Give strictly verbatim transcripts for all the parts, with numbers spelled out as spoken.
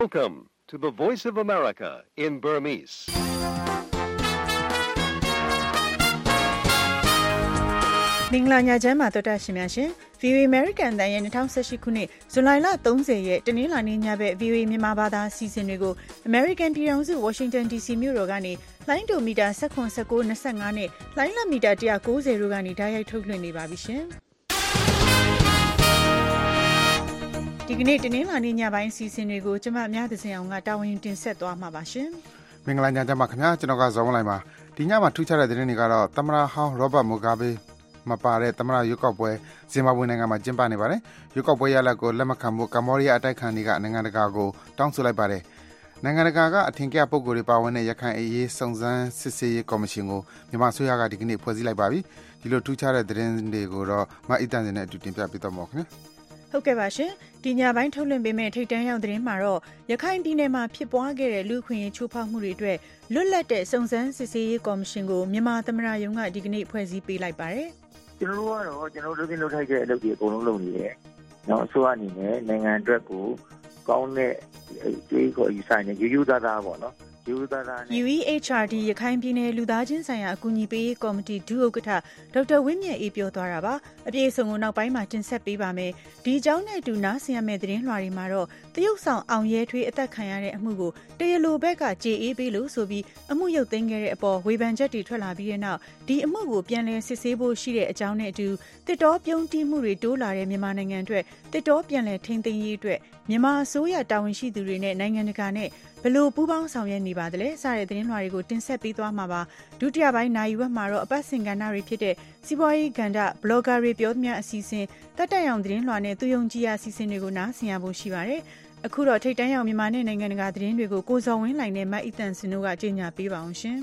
Welcome to the Voice of America in Burmese. မင်္ဂလာညချမ်းပါတော်တာရှင်များရှင် ဗီအိုအေ American တန်ရဲ့ ၂၀၁၈ ခုနှစ်ဇူလိုင်လ၃၀ရက်တနင်္လာနေ့ညဘက် ဗီအိုအေ မြန်မာဘာသာစီစဉ်တွေကို American ပြည်ထောင်စု Washington ဒီ စီ မြို့တော်ကနေလိုင်းဒိုမီတာ၁၇ ၁၉ ၂၅နဲ့လိုင်းလမီတာ၁၉၀တို့ကနေဓာတ်ရိုက်ထုတ်လွှင့်နေပါပြီရှင်ဒီကနေ့တနင်္လာနေ့ညပိုင်းစီစဉ်တွေကိုကျမများသစင်အောင်ကတာဝန်ယူတင်ဆက်သွားမှာပါရှင်မင်္ဂလာညချမ်းပါခင်ဗျာကျွန်တော်ကဇော်မလိုက်ပါဒီညမှာထူးခြားတဲ့သတင်းတွေကတော့သမ္မတဟောင်း Robert Mugabeမပါတဲ့သမ္မတရွေးကောက်ပွဲဇင်ဘာဘွေနိုင်ငံမှာကျင်းပနေပါတယ်။ရွေးကောက်ပွဲရလဒ်ကိုလက်မခံဖို့ကမ္ဘောဒီးယားအတိုက်ခံတွေကနိုင်ငံတကာကိုတောင်းဆိုလိုက်ပါတယ်။နိုင်ငံတကာကအထင်ကရပုဂ္ဂိုလ်တွေပါဝင်တဲ့ရခိုင်အရေးစုံစမ်းစစ်ဆေးရေးကော်မရှင်ကိုမြန်မာအစိုးရကဒီကနေ့ဖွဲ့စည်းလိုက်ပါပြီ။ဒီလိုထူးခြားတဲ့သတင်းတွေကိုတော့မအီတန်စင်နဲ့အတူတင်ပြပေးတော့မှာခင်ဗျာ။ဟုတ်ကဲ့ပါရှင်ဒီညပိုင်းထုတ်လွှင့်ပေးမယ့်ထိပ်တန်းရောက်သတင်းမှာတော့ရခိုင်ပြည်နယ်မှာဖြစ်ပွားခဲ့တဲ့လူခွင့်ရေးချိုးဖောက်မှုတွေအတွက်လွတ်လပ်တဲ့စုံစမ်းစစ်ဆေးရေးကော်မရှင်ကိုမြန်မာသမ္မတရုံးကဒီကနေ့ဖွဲ့စည်းပေးလိုက်ပါတယ်ကျွန်တော်တို့ကတော့ကျွန်တော်တို့လုပ်လုပ်ထိုက်တဲ့အလုပ်တွေအကုန်လုံးလုပ်နေတယ်။နောက်အစိုးရအနေနဲ့နိုင်ငံအတွက်ကိုကောင်းတဲ့ကြေးကိုယူဆိုင်နေယူယူသားသားပေါ့နော်။ယူသားသားနဲ့ယူ အီ အေချ် အာร์ ဒီ ရခိုင်ပြည်နယ်လူသားချင်းဆိုင်ရာအကူအညီပေးရေးကော်မတီဒုဥက္ကဋ္ဌဒေါက်တာဝင်းမြတ်အေးပြောသွားတာပါ။အပြည့်အစုံကိုနောက်ပိုင်းမှာတင်ဆက်ပေးပါမယ်။ဒီအကြောင်းနဲ့အတူနားဆင်ရမယ့်သတင်းလွှာတွေမှာတော့တရုတ်ဆောင်အောင်ရဲထွေးအသက်ခံရတဲ့အမှုကိုတရားလိုဘက်ကကြေအေးပေးလို့ဆိုပြီးအမှုရုပ်သိမ်းခဲ့တဲ့အပေါ်ဝေဖန်ချက်တွေထွက်လာပြီးတဲ့နောက်ဒီအမှုကိုပြန်လည်စစ်ဆေးဖို့ရှိတဲ့အကြောင်းနဲ့အတူတစ်တောပြုံးတိမှုတွေတိုးလာတဲ့မြန်မာနိုင်ငံအတွက်တစ်တောပြန်လည်ထိန်းသိမ်းရေးအတွက်မြန်မာအစိုးရတာဝန်ရှိသူတွေနဲ့နိုင်ငံတကာနဲ့ဘလို့ပူးပေါင်းဆောင်ရွက်နေပါသလဲစတဲ့သတင်းလွှာတွေကိုတင်ဆက်ပေးသွားမှာပါဒုတိယပိုင်းနိုင်ဝက်မှာတော့အပတ်စဉ်ကဏ္ဍတွေဖြစ်တဲ့စီးပွားရေးကဏ္ဍဘလော့ဂါတွေပြောသမျှအစီအစဉ်တက်တက်ရောင်သတင်းလွှာနဲ့သူယုံကြည်ရာအစီအစဉ်တွေကိုနားဆင်ရဖို့ရှိပါတယ်အခုတော့ထိပ်တန်းရောက်မြန်မာနဲ့နိုင်ငံတကာသတင်းတွေကိုကိုစော်ဝင်းလှိုင်နဲ့မတ်အီတန်စင်တို့ကကြေညာပေးပါအောင်ရှင်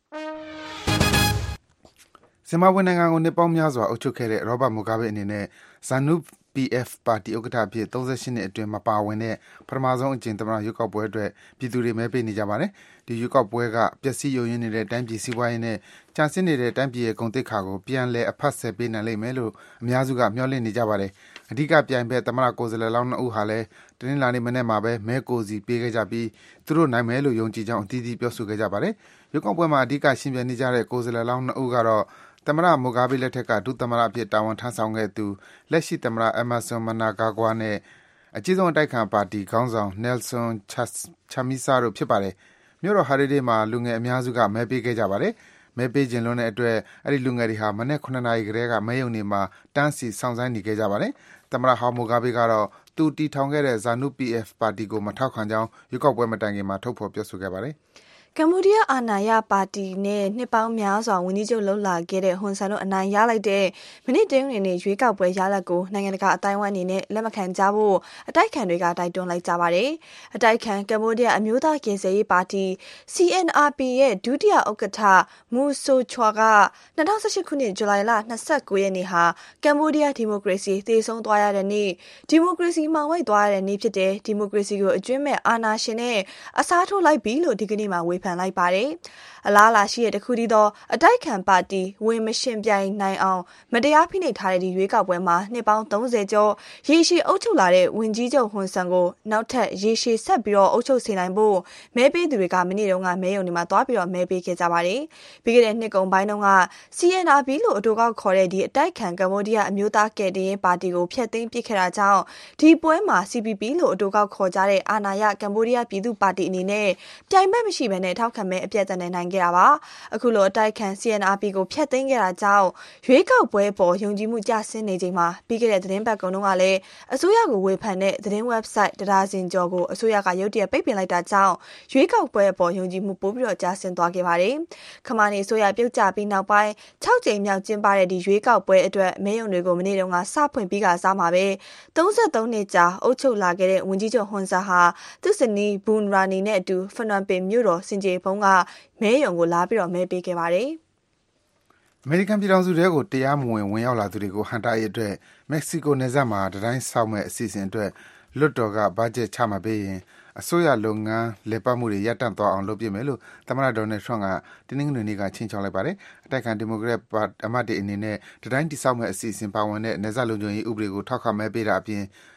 ဇင်ဘာဘွေနိုင်ငံကိုနှစ်ပေါင်းများစွာအုပ်ချုပ်ခဲ့တဲ့ Robert Mugabe အနေနဲ့ ZANUပီ အက်ဖ် ပါတီဥက္ကဋ္ဌအဖြစ်၃၈နှစ်အတွင်းမပါဝင်တဲ့ပထမဆုံးအကြိမ်သမ္မတရွေးကောက်ပွဲအတွက်ပြည်သူတွေမဲပေးနေကြပါတယ်။ဒီရွေးကောက်ပွဲကပျက်စီးယိုယွင်းနေတဲ့တိုင်းပြည်စီးပွားရေးနဲ့ကျဆင်းနေတဲ့တိုင်းပြည်ရဲ့ဂုဏ်သိက္ခာကိုပြန်လည်အဖတ်ဆယ်ပေးနိုင်လိမ့်မယ်လို့အများစုကမျှော်လင့်နေကြပါတယ်။အဓိကပြိုင်ဘက်သမ္မတကိုယ်စားလှယ်လောင်းနှစ်ဦးဟာလည်းတနင်္လာနေ့မနေ့မှာပဲမဲကိုစီပေးခဲ့ကြပြီးသူတို့နိုင်မယ်လို့ယုံကြည်ကြောင်းအသီးသီးပြောဆိုခဲ့ကြပါတယ်။ရွေးကောက်ပွဲမှာအဓိကရှင်ပြိုင်နေကြတဲ့ကိုယ်စားလှယ်လောင်းနှစ်ဦးကတော့သမ္မတမိုဂါဘီလက်ထက်ကဒုသမ္မတအဖြစ်တာဝန်ထမ်းဆောင်ခဲ့သူလက်ရှိသမ္မတအမတ်ဆွန်မနာဂါဂွာနဲ့အကြီးဆုံးအတိုက်ခံပါတီခေါင်းဆောင်နယ်ဆွန်ချာမီဆာတို့ဖြစ်ပါတယ်။မြို့တော်ဟာရီဒေးမှာလူငယ်အများစုကမဲပေးခဲ့ကြပါတယ်။မဲပေးခြင်းလုံးတဲ့အတွက်အဲ့ဒီလူငယ်တွေဟာမနေ့ခုနှစ်နာရီကတည်းကမဲရုံတွေမှာတန်းစီစောင့်ဆိုင်းနေခဲ့ကြပါတယ်။သမ္မတဟောင်းမိုဂါဘီကတော့သူတီထောင်ခဲ့တဲ့ ZANU ပီ အက်ဖ် ပါတီကိုမထောက်ခံကြောင်းရွေးကောက်ပွဲမတိုင်ခင်မှာထုတ်ဖော်ပြောဆိုခဲ့ပါတယ်။ကမ္ဘောဒီးယားအာဏာရပါတီနဲ့နှစ်ပေါင်းများစွာဝန်ကြီးချုပ်လှုပ်လာခဲ့တဲ့ဟွန်ဆန်တို့အနိုင်ရလိုက်တဲ့မိနစ်တင်းဝင်နေရွေးကောက်ပွဲရလဒ်ကိုနိုင်ငံတကာအတိုင်းအဝိုင်းအနေနဲ့လက်မခံကြဖို့အတိုက်ခံတွေကတိုက်တွန်းလိုက်ကြပါတယ်။အတိုက်ခံကမ္ဘောဒီးယားအမျိုးသားကယ်ဆယ်ရေးပါတီ စီ အန် အာร์ ပီ ရဲ့ဒုတိယဥက္ကဋ္ဌမူဆိုချွာက၂၀၁၈ခုနှစ်ဇူလိုင်လ၂၉ရက်နေ့ဟာကမ္ဘောဒီးယားဒီမိုကရေစီတည်ဆုံသွားရတဲ့နေ့ဒီမိုကရေစီမှောင်ဝိုက်သွားရတဲ့နေ့ဖြစ်တဲ့ဒီမိုကရေစီကိုအကျွမ်းမဲ့အာဏာရှင်နဲ့အစားထိုးလိုက်ပြီလို့ဒီကနေ့မှာဝေဖန်လိုက်ပါတယ်။အလားအလာရှိတဲ့တခုတည်းသောအတိုက်ခံပါတီဝင်မရှင်ပြိုင်နိုင်အောင်မတရားဖိနှိပ်ထားတဲ့ဒီရွေးကောက်ပွဲမှာနှစ်ပေါင်း၃၀ကျော်ရေရှည်အုပ်ချုပ်လာတဲ့ဝန်ကြီးချုပ်ဟွန်ဆန်ကိုနောက်ထပ်ရေရှည်ဆက်ပြီးတော့အုပ်ချုပ်စေနိုင်ဖို့မဲပေးသူတွေကမနေ့တုန်းကမဲရုံတွေမှာတွားပြီးတော့မဲပေးခဲ့ကြပါတယ်။ပြီးခဲ့တဲ့နှစ်ကုန်ပိုင်းတုန်းက စီ အန် အာร์ ပီ လို့အတူကောက်ခေါ်တဲ့ဒီအတိုက်ခံကမ္ဘောဒီးယားအမျိုးသားကယ်တင်ရေးပါတီကိုဖျက်သိမ်းပစ်ခဲ့တာကြောင့်ဒီပွဲမှာ စီ ပီ ပီ လို့အတူကောက်ခေါ်ကြတဲ့အာဏာရကမ္ဘောဒီးယားပြည်သူ့ပါတီအနေနဲ့ပြိုင်ဘက်မရှိဘဲနဲ့ထောက်ခံမဲအပြတ်သက်နိုင်ခဲ့တာပါအခုလိုအတိုက်ခံ စီ အန် အာร์ ပီ ကိုဖျက်သိမ်းခဲ့တာကြောင့်ရွေးကောက်ပွဲပေါ်ယုံကြည်မှုကျဆင်းနေချိန်မှာပြီးခဲ့တဲ့သတင်းပတ်ကုန်တုန်းကလည်းအစိုးရကိုဝေဖန်တဲ့သတင်း website တဒါဇင်ကျော်ကိုအစိုးရကရုတ်တရက်ပိတ်ပင်လိုက်တာကြောင့်ရွေးကောက်ပွဲပေါ်ယုံကြည်မှုပိုပြီးတော့ကျဆင်းသွားခဲ့ပါတယ်ခမာနေအစိုးရပြုတ်ကျပြီးနောက်ပိုင်း၆ကြိမ်မြောက်ကျင်းပတဲ့ဒီရွေးကောက်ပွဲအတွက်မဲရုံတွေကိုမနေ့တုန်းကစဖွင့်ပြီးကစားမှာပဲ၃၃နှစ်ကြာအုပ်ချုပ်လာခဲ့တဲ့ဝန်ကြီးချုပ်ဟွန်ဆာဟာသူ့ဇနီးဘူန်ရာနီနဲ့အတူဖနွမ်ပင်မြို့တော်စင်ကြေဖုံးကမဲရုံကိုလာပြီးတော့မဲပေးခဲ့ပါတယ်။အမေရိကန်ပြည်ထောင်စုထဲကိုတရားမဝင်ဝင်ရောက်လာသူတွေကိုဟန်တာရေးအတွက်မက္ကဆီကိုနယ်စပ်မှာတတိုင်းဆောက်မဲ့အစီအစဉ်အတွက်လွတ်တော်ကဘတ်ဂျက်ချမှတ်ပေးရင်အစိုးရလုပ်ငန်းလည်ပတ်မှုတွေရပ်တန့်သွားအောင်လုပ်ပြမယ်လို့သမ္မတဒေါ်နယ်ထရန့်ကတင်းနှင်းငွေနေ့ကချင်းချောင်းလိုက်ပါတယ်။အတိုက်ခံဒီမိုကရက်အမတ်တွေအနေနဲ့တတိုင်းတိဆောက်မဲ့အစီအစဉ်ပါဝင်တဲ့နယ်စပ်လုံခြုံရေးဥပဒေကိုထောက်ခံမဲပေးတာအပြင်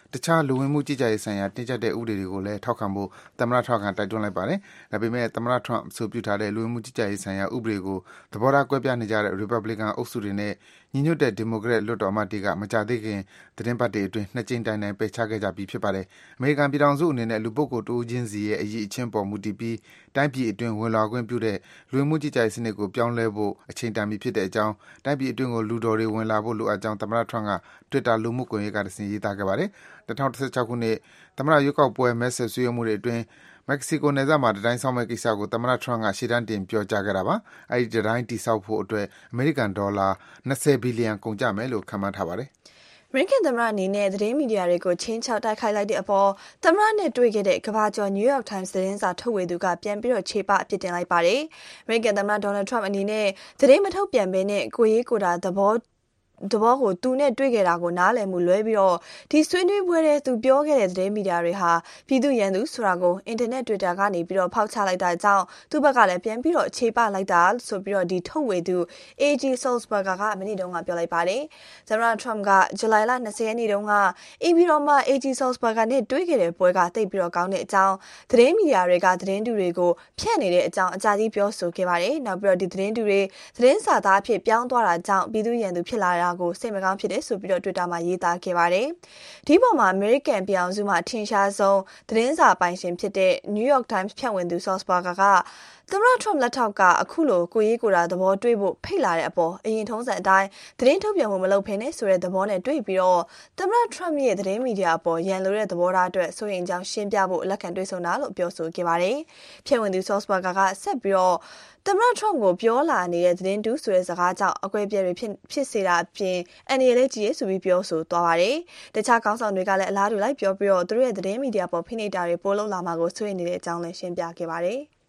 တခြားလူဝင်မှုကြီးကြပ်ရေးဆိုင်ရာတင်းကျပ်တဲ့ဥပဒေတွေကိုလည်းထောက်ခံဖို့သမ္မတထရမ့်ကတိုက်တွန်းလိုက်ပါတယ်။ဒါပေမဲ့သမ္မတထရမ့်အဆိုပြုထားတဲ့လူဝင်မှုကြီးကြပ်ရေးဆိုင်ရာဥပဒေကိုသဘောထားကွဲပြားနေကြတဲ့ Republican အုပ်စုတွေနဲ့ညီညွတ်တဲ့ Democrat လွှတ်တော်အမတ်တွေကမကြသေးခင်သတင်းပတ်တွေအတွင်းနှစ်ကြိမ်တိုင်တိုင်ပယ်ချခဲ့ကြပြီးဖြစ်ပါတယ်။အမေရိကန်ပြည်ထောင်စုအနေနဲ့လူပုဂ္ဂိုလ်တဦးချင်းစီရဲ့အရေးအချင်းပေါ်မူတည်ပြီးတိုင်းပြည်အတွင်းဝင်လာခွင့်ပြုတဲ့လူဝင်မှုကြီးကြပ်ရေးစနစ်ကိုပြောင်းလဲဖို့အချိန်တန်ပြီဖြစ်တဲ့အကြောင်းတိုင်းပြည်အတွင်းကိုလူတော်တွေဝင်လာဖို့လိုအပ်ကြောင်းသမ္မတထရမ့်က Twitter လူမှုကွန်ရက်ကတဆင့်ရေးသားခဲ့ပါတယ်။၂၀၁၆ခုနှစ်သမ္မတရွေးကောက်ပွဲမဲဆွယ်စည်းရုံးမှုတွေအတွင်းမက္ကဆီကိုနယ်စပ်မှာတံတိုင်းဆောက်မဲ့ကိစ္စကိုသမ္မတထရမ့်ကရှေ့တန်းတင်ပြောကြားခဲ့တာပါ။အဲဒီတံတိုင်းတည်ဆောက်ဖို့အတွက်အမေရိကန်ဒေါ်လာ၂၀ဘီလီယံကုန်ကျမယ်လို့ခန့်မှန်းထားပါတယ်။အမေရိကန်သမ္မတအနေနဲ့သတင်းမီဒီယာတွေကိုချင်းချောက်တိုက်ခိုက်လိုက်တဲ့အပေါ်သမ္မတနဲ့တွေ့ခဲ့တဲ့ကမ္ဘာကျော် New York Times သတင်းစာထုတ်ဝေသူကပြန်ပြီးတော့ခြေပအပြစ်တင်လိုက်ပါတယ်။အမေရိကန်သမ္မတ Donald Trump အနေနဲ့သတင်းမထုတ်ပြန်ဘဲနဲ့ကိုရေးကိုတာသဘောတဘောကိုသူနဲ့တွေ့ခဲ့တာကိုနားလည်မှုလွဲပြီးတော့ဒီဆွေးနွေးပွဲတဲ့သူပြောခဲ့တဲ့သတင်းမီဒီယာတွေဟာပြည်သူရန်သူဆိုတာကိုအင်တာနက် Twitter ကနေပြီးတော့ဖောက်ချလိုက်တာကြောင့်သူ့ဘက်ကလည်းပြန်ပြီးတော့အခြေပလိုက်တာဆိုပြီးတော့ဒီထုတ်ဝေသူ A G Sulzberger ကမနေ့တုန်းကပြောလိုက်ပါတယ်။သမ္မတ Trump ကဇူလိုင်လ၂၀ရက်နေ့တုန်းကအိမ်ပြည်တော်မှာ A G Sulzberger နဲ့တွေ့ခဲ့တဲ့ပွဲကတိတ်ပြီးတော့ကောင်းတဲ့အကြောင်းသတင်းမီဒီယာတွေကသတင်းတူတွေကိုဖျက်နေတဲ့အကြောင်းအကြကြီးပြောဆိုခဲ့ပါတယ်။နောက်ပြီးတော့ဒီသတင်းတူတွေသတင်းစာသားအဖြစ်ပြောင်းသွားတာကြောင့်ပြည်သူရန်သူဖြစ်လာတာကိုစိတ်မကောင်းဖြစ်တယ်ဆိုပြီးတော့ Twitter မှာရေးသားခဲ့ပါတယ်။ဒီပေါ်မှာ American ပြည်အောင်စုမှာထင်ရှားဆုံးသတင်းစာပိုင်ရှင်ဖြစ်တဲ့ New York Times ဖြန့်ဝေသူ Sulzberger ကသမ္မတ Trump လက်ထောက်ကအခုလိုကိုရေးကိုတာသဘောတွေ့ဖို့ဖိတ်လာတဲ့အပေါ်အရင်ထုံးစံအတိုင်းသတင်းထုတ်ပြန်မှုမလုပ်ဖ ೇನೆ ဆိုတဲ့သဘောနဲ့တွေ့ပြီးတော့သမ္မတ Trump ရဲ့သတင်းမီဒီယာအပေါ်ရန်လိုတဲ့သဘောထားအတွက်စိုးရိမ်ကြောင်းရှင်းပြဖို့လက်ခံတွေ့ဆုံတာလို့ပြောဆိုခဲ့ပါတယ်။ဖြန့်ဝေသူ Sulzberger ကဆက်ပြီးတော့သမ္မတ Trump ကိုပြောလာနေတဲ့သတင်းတူဆိုတဲ့စကားကြောင့်အကွဲပြဲတွေဖြစ်ဖြစ်စေတာအပြင်အန်ဒီလေးကြီးရဲ့ဆိုပြီးပြောဆိုသွားပါတယ်။တခြားကောင်းဆောင်တွေကလည်းအလားတူလိုက်ပြောပြီးတော့သူတို့ရဲ့သတင်းမီဒီယာပေါ်ဖိနှိပ်တာတွေပိုလုပ်လာမှာကိုစိုးရိမ်နေတဲ့အကြောင်းလည်းရှင်းပြခဲ့ပါတယ်။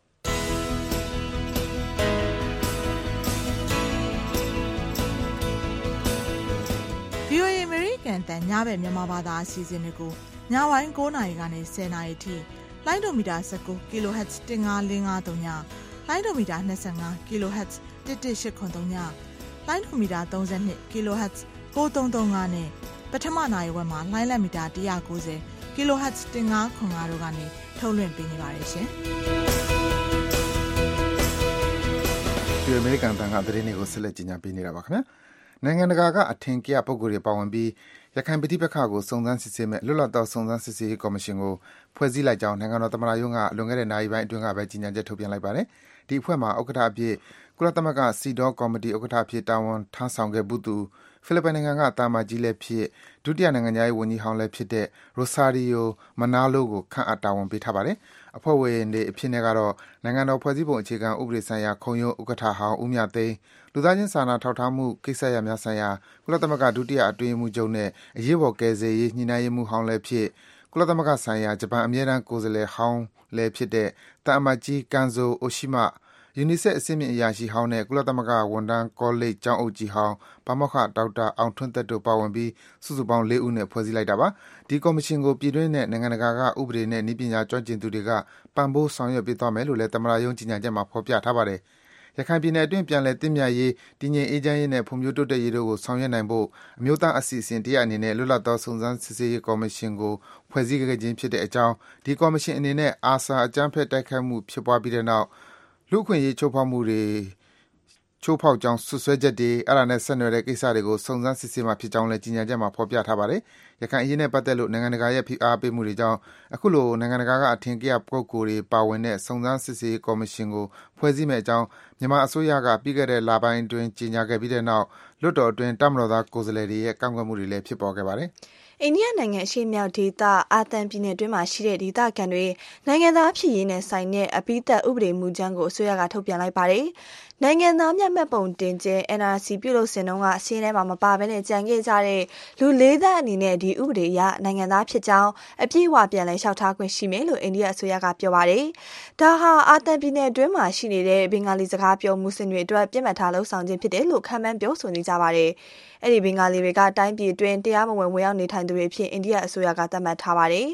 ဗွီအိုအေ American တန်ညဘက်မြန်မာဘာသာအစီအစဉ်တွေကိုညပိုင်း၉နာရီကနေ၁၀နာရီထိလိုင်းဒိုမီတာ၁၉ kilohertz ၁၅၄၅၃ညလိုင်းဒိုမီတာ၂၅ kilohertz ၁၁၈၇၃ညလိုင်းဒိုမီတာ၃၂ kilohertz ၉၃၃၅နဲ့ပထမနာရီဝက်မှာလိုင်းလက်မီတာ၁၉၀ kilohertz ၁၅၇၅တို့ကနေထုတ်လွှင့်ပေးနေပါတယ်ရှင်။ဒီအမေရိကန်တန်ခါသတင်းတွေကိုဆက်လက်ကြီးညာပေးနေတာပါခင်ဗျာ။နိုင်ငံတကာကအထင်ကရပုဂ္ဂိုလ်တွေပါဝင်ပြီးရခိုင်ပဋိပက္ခကိုစုံစမ်းစစ်ဆေးမဲ့လွတ်လပ်သောစုံစမ်းစစ်ဆေးရေးကော်မရှင်ကိုဖွဲ့စည်းလိုက်ကြောင်းနိုင်ငံတော်သမ္မတရုံးကလွန်ခဲ့တဲ့နာရီပိုင်းအတွင်းကပဲကြီးညာချက်ထုတ်ပြန်လိုက်ပါတယ်။ဒီအဖွဲ့မှာဥက္ကဋ္ဌအဖြစ်ကုလသမဂ္ဂစီဒေါကော်မတီဥက္ကဋ္ဌအဖြစ်တာဝန်ထမ်းဆောင်ခဲ့မှုသူဖိလစ်ပိုင်နိုင်ငံကတာမကြီးလည်းဖြစ်ဒုတိယနိုင်ငံသားရေးဝန်ကြီးဟောင်းလည်းဖြစ်တဲ့ Rosario Manalo ကိုခန့်အပ်တာဝန်ပေးထားပါတယ်။အဖွဲ့ဝင်တွေအဖြစ်နဲ့ကတော့နိုင်ငံတော်ဖွဲ့စည်းပုံအခြေခံဥပဒေဆိုင်ရာခုံရုံးဥက္ကဋ္ဌဟောင်းဦးမြသိန်းလူသားချင်းစာနာထောက်ထားမှုကိစ္စရပ်များဆိုင်ရာကုလသမဂ္ဂဒုတိယအတွင်းရေးမှူးချုပ်နဲ့အရေးပေါ်ကယ်ဆယ်ရေးညှိနှိုင်းရေးမှူးဟောင်းလည်းဖြစ်ကုလသမဂ္ဂဆိုင်ရာဂျပန်အမြဲတမ်းကိုယ်စားလှယ်ဟောင်းလည်းဖြစ်တဲ့တာအမကြီးကန်ဇိုအိုရှိမယူနီဆက်အဆင့်မြင့်အရာရှိဟောင်းနဲ့ကုလသမဂ္ဂဝန်ထမ်းကောလိပ်ကျောင်းအုပ်ကြီးဟောင်းပါမောက္ခဒေါက်တာအောင်ထွန်းသက်တို့ပါဝင်ပြီးစုစုပေါင်း၄ဦးနဲ့ဖွဲ့စည်းလိုက်တာပါဒီကော်မရှင်ကိုပြည်တွင်းနဲ့နိုင်ငံတကာကဥပဒေနဲ့နည်းပညာကျွမ်းကျင်သူတွေကပံ့ပိုးဆောင်ရွက်ပေးသွားမယ်လို့လည်းသမ္မတရုံးကြီးညာချက်မှာဖော်ပြထားပါတယ်ရခိုင်ပြည်နယ်အတွင်းပြန်လည်တည်မြဲရေးတည်ငြိမ်အေးချမ်းရေးနဲ့ဖွံ့ဖြိုးတိုးတက်ရေးတို့ကိုဆောင်ရွက်နိုင်ဖို့အမျိုးသားအစီအစဉ်တရားအနေနဲ့လွတ်လပ်သောစုံစမ်းစစ်ဆေးရေးကော်မရှင်ကိုဖွဲ့စည်းခဲ့ခြင်းဖြစ်တဲ့အကြောင်းဒီကော်မရှင်အနေနဲ့အာဆာအကြမ်းဖက်တိုက်ခိုက်မှုဖြစ်ပွားပြီးတဲ့နောက်လူ့အခွင့်အရေးချိုးဖောက်မှုတွေချိုးဖောက်ကြောင်းဆွဆွဲချက်တွေအဲ့ဒါနဲ့ဆက်နွယ်တဲ့ကိစ္စတွေကိုစုံစမ်းစစ်ဆေးမှာဖြစ်ကြောင်းလည်းကြီးညာချက်မှာဖော်ပြထားပါတယ်။ရခိုင်အရေးနဲ့ပတ်သက်လို့နိုင်ငံတကာရဲ့ဖိအားပေးမှုတွေကြောင့်အခုလိုနိုင်ငံတကာကအထင်ကရပုဂ္ဂိုလ်တွေပါဝင်တဲ့စုံစမ်းစစ်ဆေးရေးကော်မရှင်ကိုဖွဲ့စည်းမယ့်အကြောင်းမြန်မာအစိုးရကပြီးခဲ့တဲ့လပိုင်းအတွင်းကြီးညာခဲ့ပြီးတဲ့နောက်လွှတ်တော်အတွင်းတပ်မတော်သားကိုယ်စားလှယ်တွေရဲ့ကန့်ကွက်မှုတွေလည်းဖြစ်ပေါ်ခဲ့ပါတယ်။အိန္ဒိယနိုင်ငံအရှေ့မြောက်ဒေသအာသံပြည်နယ်တွင်းမှာရှိတဲ့ဒေသခံတွေနိုင်ငံသားဖြစ်ရေးနဲ့ဆိုင်တဲ့အပိသက်ဥပဒေမူကြမ်းကိုအစိုးရကထုတ်ပြန်လိုက်ပါတယ်။နိုင်ငံသားများမှတ်ပုံတင်ခြင်း N R C ပြုလုပ်စဉ်တုန်းကစီးထဲမှာမပါဘဲနဲ့ကြံခဲ့ကြတဲ့လူလေးသန်းအနေနဲ့ဒီဥပဒေအရနိုင်ငံသားဖြစ်ကြောင်းအပြည့်အဝပြန်လည်လျှောက်ထားခွင့်ရှိမယ်လို့အိန္ဒိယအစိုးရကပြောပါတယ်။ဒါဟာအာသံပြည်နယ်တွင်းမှာရှိနေတဲ့ဘင်္ဂါလီစကားပြောမူစင်တွေအတွက်ပြစ်မှတ်ထားလှုံ့ဆော်ခြင်းဖြစ်တယ်လို့ခံမှန်းပြောဆိုနေကြပါတယ်။အဲ့ဒီဘင်္ဂါလီတွေကတိုင်းပြည်အတွင်းတရားမဝင်ဝင်ရောက်နေထိုင်သူတွေဖြစ်အိန္ဒိယအစိုးရကသတ်မှတ်ထားပါတယ်။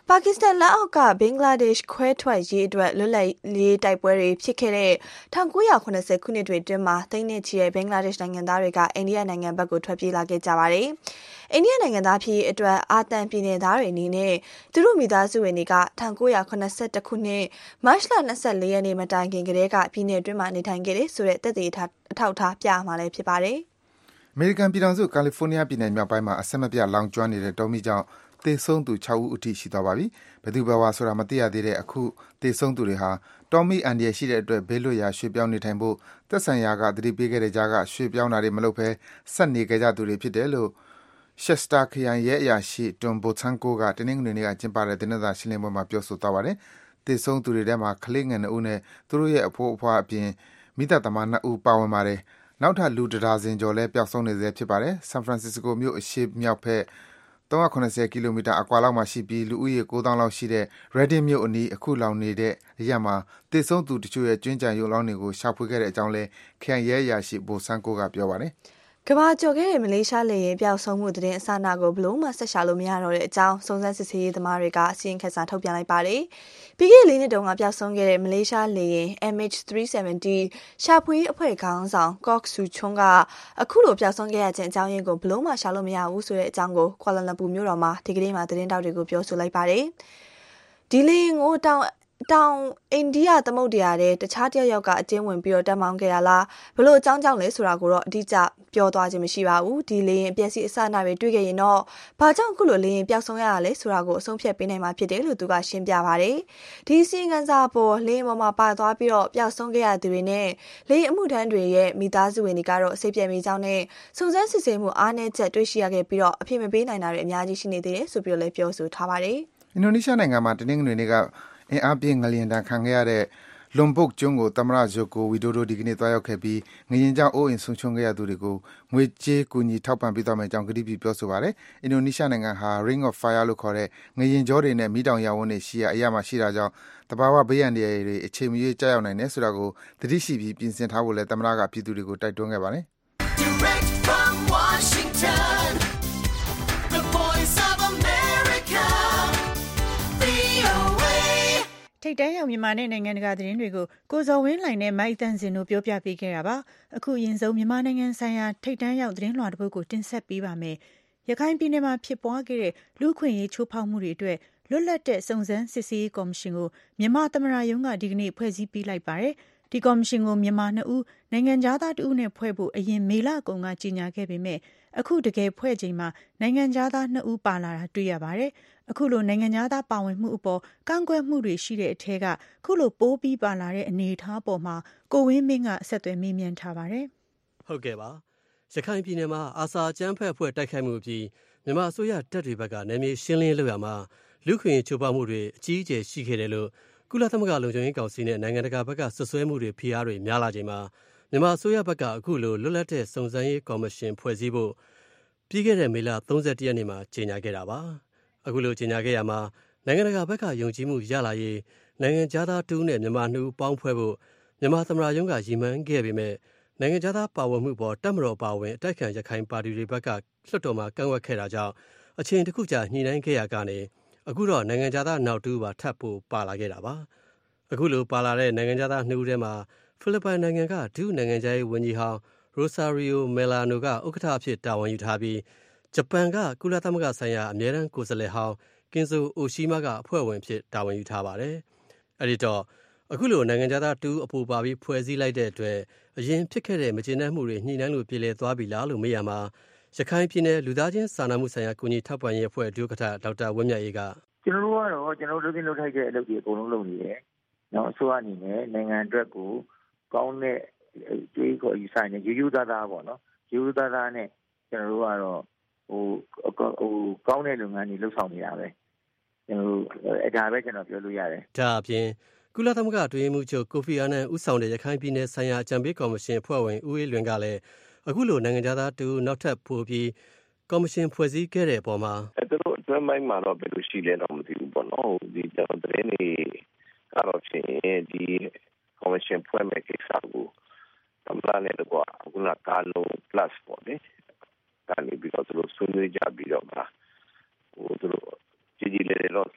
ပါကစ္စတန်လက်အောက်ကဘင်္ဂလားဒေ့ရှ်ခွဲထွက်ရေးအတွက်လွတ်လပ်ရေးတိုက်ပွဲတွေဖြစ်ခဲ့တဲ့၁၉၇၀ခုနှစ်တွေအတွင်းမှာသိန်းနဲ့ချီတဲ့ဘင်္ဂလားဒေ့ရှ်နိုင်ငံသားတွေကအိန္ဒိယနိုင်ငံဘက်ကိုထွက်ပြေးလာခဲ့ကြပါတယ်။အိန္ဒိယနိုင်ငံသားဖြစ်ရေးအတွက်အာသံပြည်နယ်သားတွေအနေနဲ့သူတို့မိသားစုဝင်တွေက၁၉၇၁ခုနှစ်မတ်လ၂၄ရက်နေ့မတိုင်ခင်ကတည်းကပြည်နယ်အတွင်းမှာနေထိုင်ခဲ့တဲ့ဆိုတဲ့သက်သေအထောက်အထားပြမှာလည်းဖြစ်ပါတယ်။အမေရိကန်ပြည်ထောင်စုကာလီဖိုးနီးယားပြည်နယ်မြောက်ပိုင်းမှာအဆက်မပြတ်လောင်ကျွမ်းနေတဲ့တောမီးကြောင့်သေဆုံးသူ၆ဦးအထိရှိသွားပါပြီ။ဘယ်သူဘယ်ဝါဆိုတာမသိရသေးတဲ့အခုသေဆုံးသူတွေဟာတောမီးအန္တရာယ်ရှိတဲ့အတွက်ဘေးလွတ်ရာရွှေ့ပြောင်းနေထိုင်ဖို့သက်ဆိုင်ရာကသတိပေးခဲ့တဲ့ကြားကရွှေ့ပြောင်းတာတွေမလုပ်ဘဲဆက်နေကြသူတွေဖြစ်တယ်လို့ရှက်စတာခရိုင်ရဲ့အရာရှိတွန်ဘိုချန်ကိုကတနင်္ဂနွေနေ့ကကျင်းပတဲ့တင်းသာရှင်းလင်းပွဲမှာပြောဆိုသွားပါတယ်။သေဆုံးသူတွေထဲမှာကလေးငယ်နှစ်ဦးနဲ့သူတို့ရဲ့အဖိုးအဖွားအပြင်မိသားသမားနှစ်ဦးပါဝင်ပါတယ်။နောက်ထပ်လူတဒါဇင်ကျော်လည်းပျောက်ဆုံးနေဆဲဖြစ်ပါတယ်။ဆန်ဖရန်စစ္စကိုမြို့အရှေ့မြောက်ဘက်၃၇၀ကီလိုမီတာအကွာလောက်မှာရှိပြီးလူဦးရေ၉သောင်းလောက်ရှိတဲ့ Reading မြို့အနီးအခုလောင်နေတဲ့အရက်မှာသေဆုံးသူတချို့ရဲ့ကျွင်းကြံရုပ်လောင်းတွေကိုရှာဖွေခဲ့တဲ့အကြောင်းလဲခရိုင်ရဲအရာရှိဘိုဆန်ကိုကပြောပါတယ်။ကမ္ဘာကျော်ခဲ့တဲ့မလေးရှားလေယာဉ်ပျောက်ဆုံးမှုသတင်းအစအနကိုဘလို့မှဆက်ရှာလို့မရတော့တဲ့အကြောင်းစုံစမ်းစစ်ဆေးရေးသမားတွေကအစီရင်ခံစာထုတ်ပြန်လိုက်ပါတယ်။ပြီးခဲ့တဲ့လေးနှစ်တုန်းကပျောက်ဆုံးခဲ့တဲ့မလေးရှားလေယာဉ် M H three seventy ရှာဖွေအဖွဲ့ခေါင်းဆောင် Kok Su Chon ကအခုလိုပျောက်ဆုံးခဲ့ရခြင်းအကြောင်းရင်းကိုဘလို့မှရှာလို့မရဘူးဆိုတဲ့အကြောင်းကိုကွာလာလမ်ပူမြို့တော်မှာဒီကနေ့မှသတင်းတောက်တွေကိုပြောဆိုလိုက်ပါတယ်။ဒီလေယာဉ်ကိုတောင်တောင်အိန္ဒိယသမုဒ္ဒရာတဲ့တခြားတယောက်ယောက်ကအတင်းဝင်ပြီးတော့တက်မောင်းခဲ့ရလားဘလို့အကြောင်းကြောင့်လဲဆိုတာကိုတော့အတိအကျပြောသွားခြင်းမရှိပါဘူးဒီလေရင်အပျက်စီးအစအနတွေတွေ့ခဲ့ရင်တော့ဘာကြောင့်အခုလိုလေရင်ပျောက်ဆုံးရတာလဲဆိုတာကိုအဆုံးဖြတ်ပေးနိုင်မှာဖြစ်တယ်လို့သူကရှင်းပြပါတယ်ဒီစီရင်ခံစာပေါ်လေရင်ပေါ်မှာပါသွားပြီးတော့ပျောက်ဆုံးခဲ့ရသူတွေနဲ့လေရင်အမှုထမ်းတွေရဲ့မိသားစုဝင်တွေကတော့စိတ်ပြည့်မိကြောင်းနဲ့စုံစမ်းစစ်ဆေးမှုအားနည်းချက်တွေ့ရှိရခဲ့ပြီးတော့အဖြစ်မပေးနိုင်တာတွေအများကြီးရှိနေသေးတယ်ဆိုပြီးတော့လည်းပြောဆိုထားပါတယ်အင်ဒိုနီးရှားနိုင်ငံမှာတနင်္ဂနွေနေ့ကအင်အားပြင်းငလျင်တန်းခံခဲ့ရတဲ့လွန်ဘုတ်ကျွန်းကိုသမ္မတဂျိုကိုဝီဒိုဒိုဒီကနေ့သွားရောက်ခဲ့ပြီးငလျင်ကြောင့်အိုးအိမ်ဆုံးရှုံးခဲ့ရသူတွေကိုငွေကြေးကူညီထောက်ပံ့ပေးသွားမယ့်အကြောင်းကတိပြုပြောဆိုပါတယ်။အင်ဒိုနီးရှားနိုင်ငံဟာ Ring of Fire လို့ခေါ်တဲ့ငလျင်ကြောတွေနဲ့မီးတောင်ရပ်ဝန်းတွေရှိရာအရာမှာရှိတာကြောင့်တဘာဝဘေးအန္တရာယ်တွေအချိန်မရွေးကြောက်ရောက်နိုင်တယ်ဆိုတာကိုသတိရှိပြီးပြင်ဆင်ထားဖို့လည်းသမ္မတကပြည်သူတွေကိုတိုက်တွန်းခဲ့ပါတယ်။ Direct from Washington, the voice of America, V O A ထိတ်တန့်ရောက်မြန်မာနဲ့နိုင်ငံတကာသတင်းတွေကိုကိုဇော်ဝင်းလှိုင်နဲ့မိုက်တန်စင်တို့ပြောပြပေးခဲ့တာပါအခုရင်ဆုံးမြန်မာနိုင်ငံဆိုင်ရာထိတ်တန့်ရောက်သတင်းလွှာတစ်ပုဒ်ကိုတင်ဆက်ပေးပါမယ်ရခိုင်ပြည်နယ်မှာဖြစ်ပွားခဲ့တဲ့လူ့အခွင့်အရေးချိုးဖောက်မှုတွေအတွက်လွတ်လပ်တဲ့စုံစမ်းစစ်ဆေးရေးကော်မရှင်ကိုမြန်မာသမ္မတရုံးကဒီကနေ့ဖွဲ့စည်းပေးလိုက်ပါတယ်ဒီကော်မရှင်ကိုမြန်မာနှစ်ဦးနိုင်ငံသားတဦးနဲ့ဖွဲ့ဖို့အရင်မေလကုန်ကကြေညာခဲ့ပေမဲ့အခုတကယ်ဖွဲ့ချိန်မှာနိုင်ငံသားနှစ်ဦးပါလာတာတွေ့ရပါတယ်အခုလိုနိုင်ငံသားပါဝင်မှုအပေါ်ကန့်ကွက်မှုတွေရှိတဲ့အထက်ကခုလိုပိုးပြီးပါလာတဲ့အနေအထားပေါ်မှာကိုဝင်းမင်းကအဆက်အသွယ်မေးမြန်းထားပါတယ်ဟုတ်ကဲ့ပါရခိုင်ပြည်နယ်မှာအာဆာကျန်းဖက်အဖွဲ့တိုက်ခိုက်မှုအပြီးမြန်မာအစိုးရတပ်တွေဘက်ကနယ်မြေရှင်းလင်းလုပ်ရမှာလူခွင့်ချိုးဖောက်မှုတွေအကြီးအကျယ်ရှိခဲ့တယ်လို့ကုလသမဂ္ဂလုံခြုံရေးကောင်စီနဲ့နိုင်ငံတကာဘက်ကဆွဆွဲမှုတွေဖိအားတွေများလာချိန်မှာမြန်မာအစိုးရဘက်ကအခုလိုလွတ်လပ်တဲ့စုံစမ်းရေးကော်မရှင်ဖွဲ့စည်းဖို့ပြီးခဲ့တဲ့မေလ၃၁ရက်နေ့မှာကြေညာခဲ့တာပါအခုလိုကြေညာခဲ့ရမှာနိုင်ငံတကာဘက်ကယုံကြည်မှုရလာရေးနိုင်ငံသားတူနဲ့မြန်မာနှစ်ဦးပေါင်းဖွဲ့ဖို့မြန်မာသမ္မတရုံးကရည်မှန်းခဲ့ပေမဲ့နိုင်ငံသားပါဝင်မှုပေါ်တပ်မတော်ပါဝင်အတိုက်ခံရခိုင်ပါတီတွေဘက်ကလွှတ်တော်မှာကန့်ကွက်ခဲ့တာကြောင့်အချိန်တစ်ခုကြာညှိနှိုင်းခဲ့ရကနေအခုတော့နိုင်ငံသားနောက်တူပါထပ်ဖို့ပါလာခဲ့တာပါအခုလိုပါလာတဲ့နိုင်ငံသားနှစ်ဦးထဲမှာဖိလစ်ပိုင်နိုင်ငံကဒုနိုင်ငံသားရေးဝန်ကြီးဟောင်းရိုဆာရီယိုမယ်လာနိုကဥက္ကဋ္ဌအဖြစ်တာဝန်ယူထားပြီးဂျပန်ကကုလသမဂ္ဂဆိုင်ရာအမြဲတမ်းကိုယ်စားလှယ်ဟောင်းကင်ဆိုအိုရှိမားကအဖွဲ့ဝင်ဖြစ်တာဝန်ယူထားပါတယ်အဲဒီတော့အခုလိုနိုင်ငံသားတူအပူပါပြီးဖွဲ့စည်းလိုက်တဲ့အတွက်အရင်ဖြစ်ခဲ့တဲ့မကျေနပ်မှုတွေညှိနှိုင်းလို့ပြည်လည်သွားပြီလားလို့မေးရမှာရခိုင်ပြည်နယ်လူသားချင်းစာနာမှုဆိုင်ရာကူညီထောက်ပံ့ရေးအဖွဲ့ဒုဥက္ကဋ္ဌဒေါက်တာဝင်းမြတ်အေးကကျွန်တော်တို့ကတော့ကျွန်တော်တို့လုပ်ထိုက်တဲ့အလုပ်တွေအကုန်လုံးလုပ်နေတယ်။နောက်အစိုးရအနေနဲ့နိုင်ငံအတွက်ကိုကောင်းတဲ့ကြေးကိုယူဆိုင်နေယူယူသားသားပေါ့နော်။ယူယူသားသားနဲ့ကျွန်တော်တို့ကတော့ဟိုဟိုကောင်းတဲ့လုပ်ငန်းတွေလုပ်ဆောင်နေတာပဲ။ကျွန်တော်တို့အဲဒါပဲကျွန်တော်ပြောလို့ရတယ်။ဒါအပြင်ကုလသမဂ္ဂအတွင်းမှုချုပ်ကိုဖီအာနန်ဦးဆောင်တဲ့ရခိုင်ပြည်နယ်ဆိုင်ရာအကြံပေးကော်မရှင်အဖွဲ့ဝင်ဦးအေးလွင်ကလည်းအခုလိုနိုင်ငံသားတူနောက်ထပ်ပို့ပြီးကော်မရှင်ဖွဲ့စည်းခဲ့တဲ့အပေါ်မှာအဲတို့အတွင်းပိုင်းမှာတော့ဘယ်လိုရှိလဲတော့မသိဘူးပေါ့နော်ဒီကျွန်တော်သတင်းတွေကတော့ဖြင့်ဒီကော်မရှင်ဖွဲ့မဲ့ကိစ္စကိုသမ္မတနဲ့တော့အခုနကာလို plus ပေါ့လေကနေပြီးတော့သူတို့ဆွေးနွေးကြပြီးတော့ပါဟိုသူတို့ကြည်ကြည်လေးတော့ဆွေးနွေး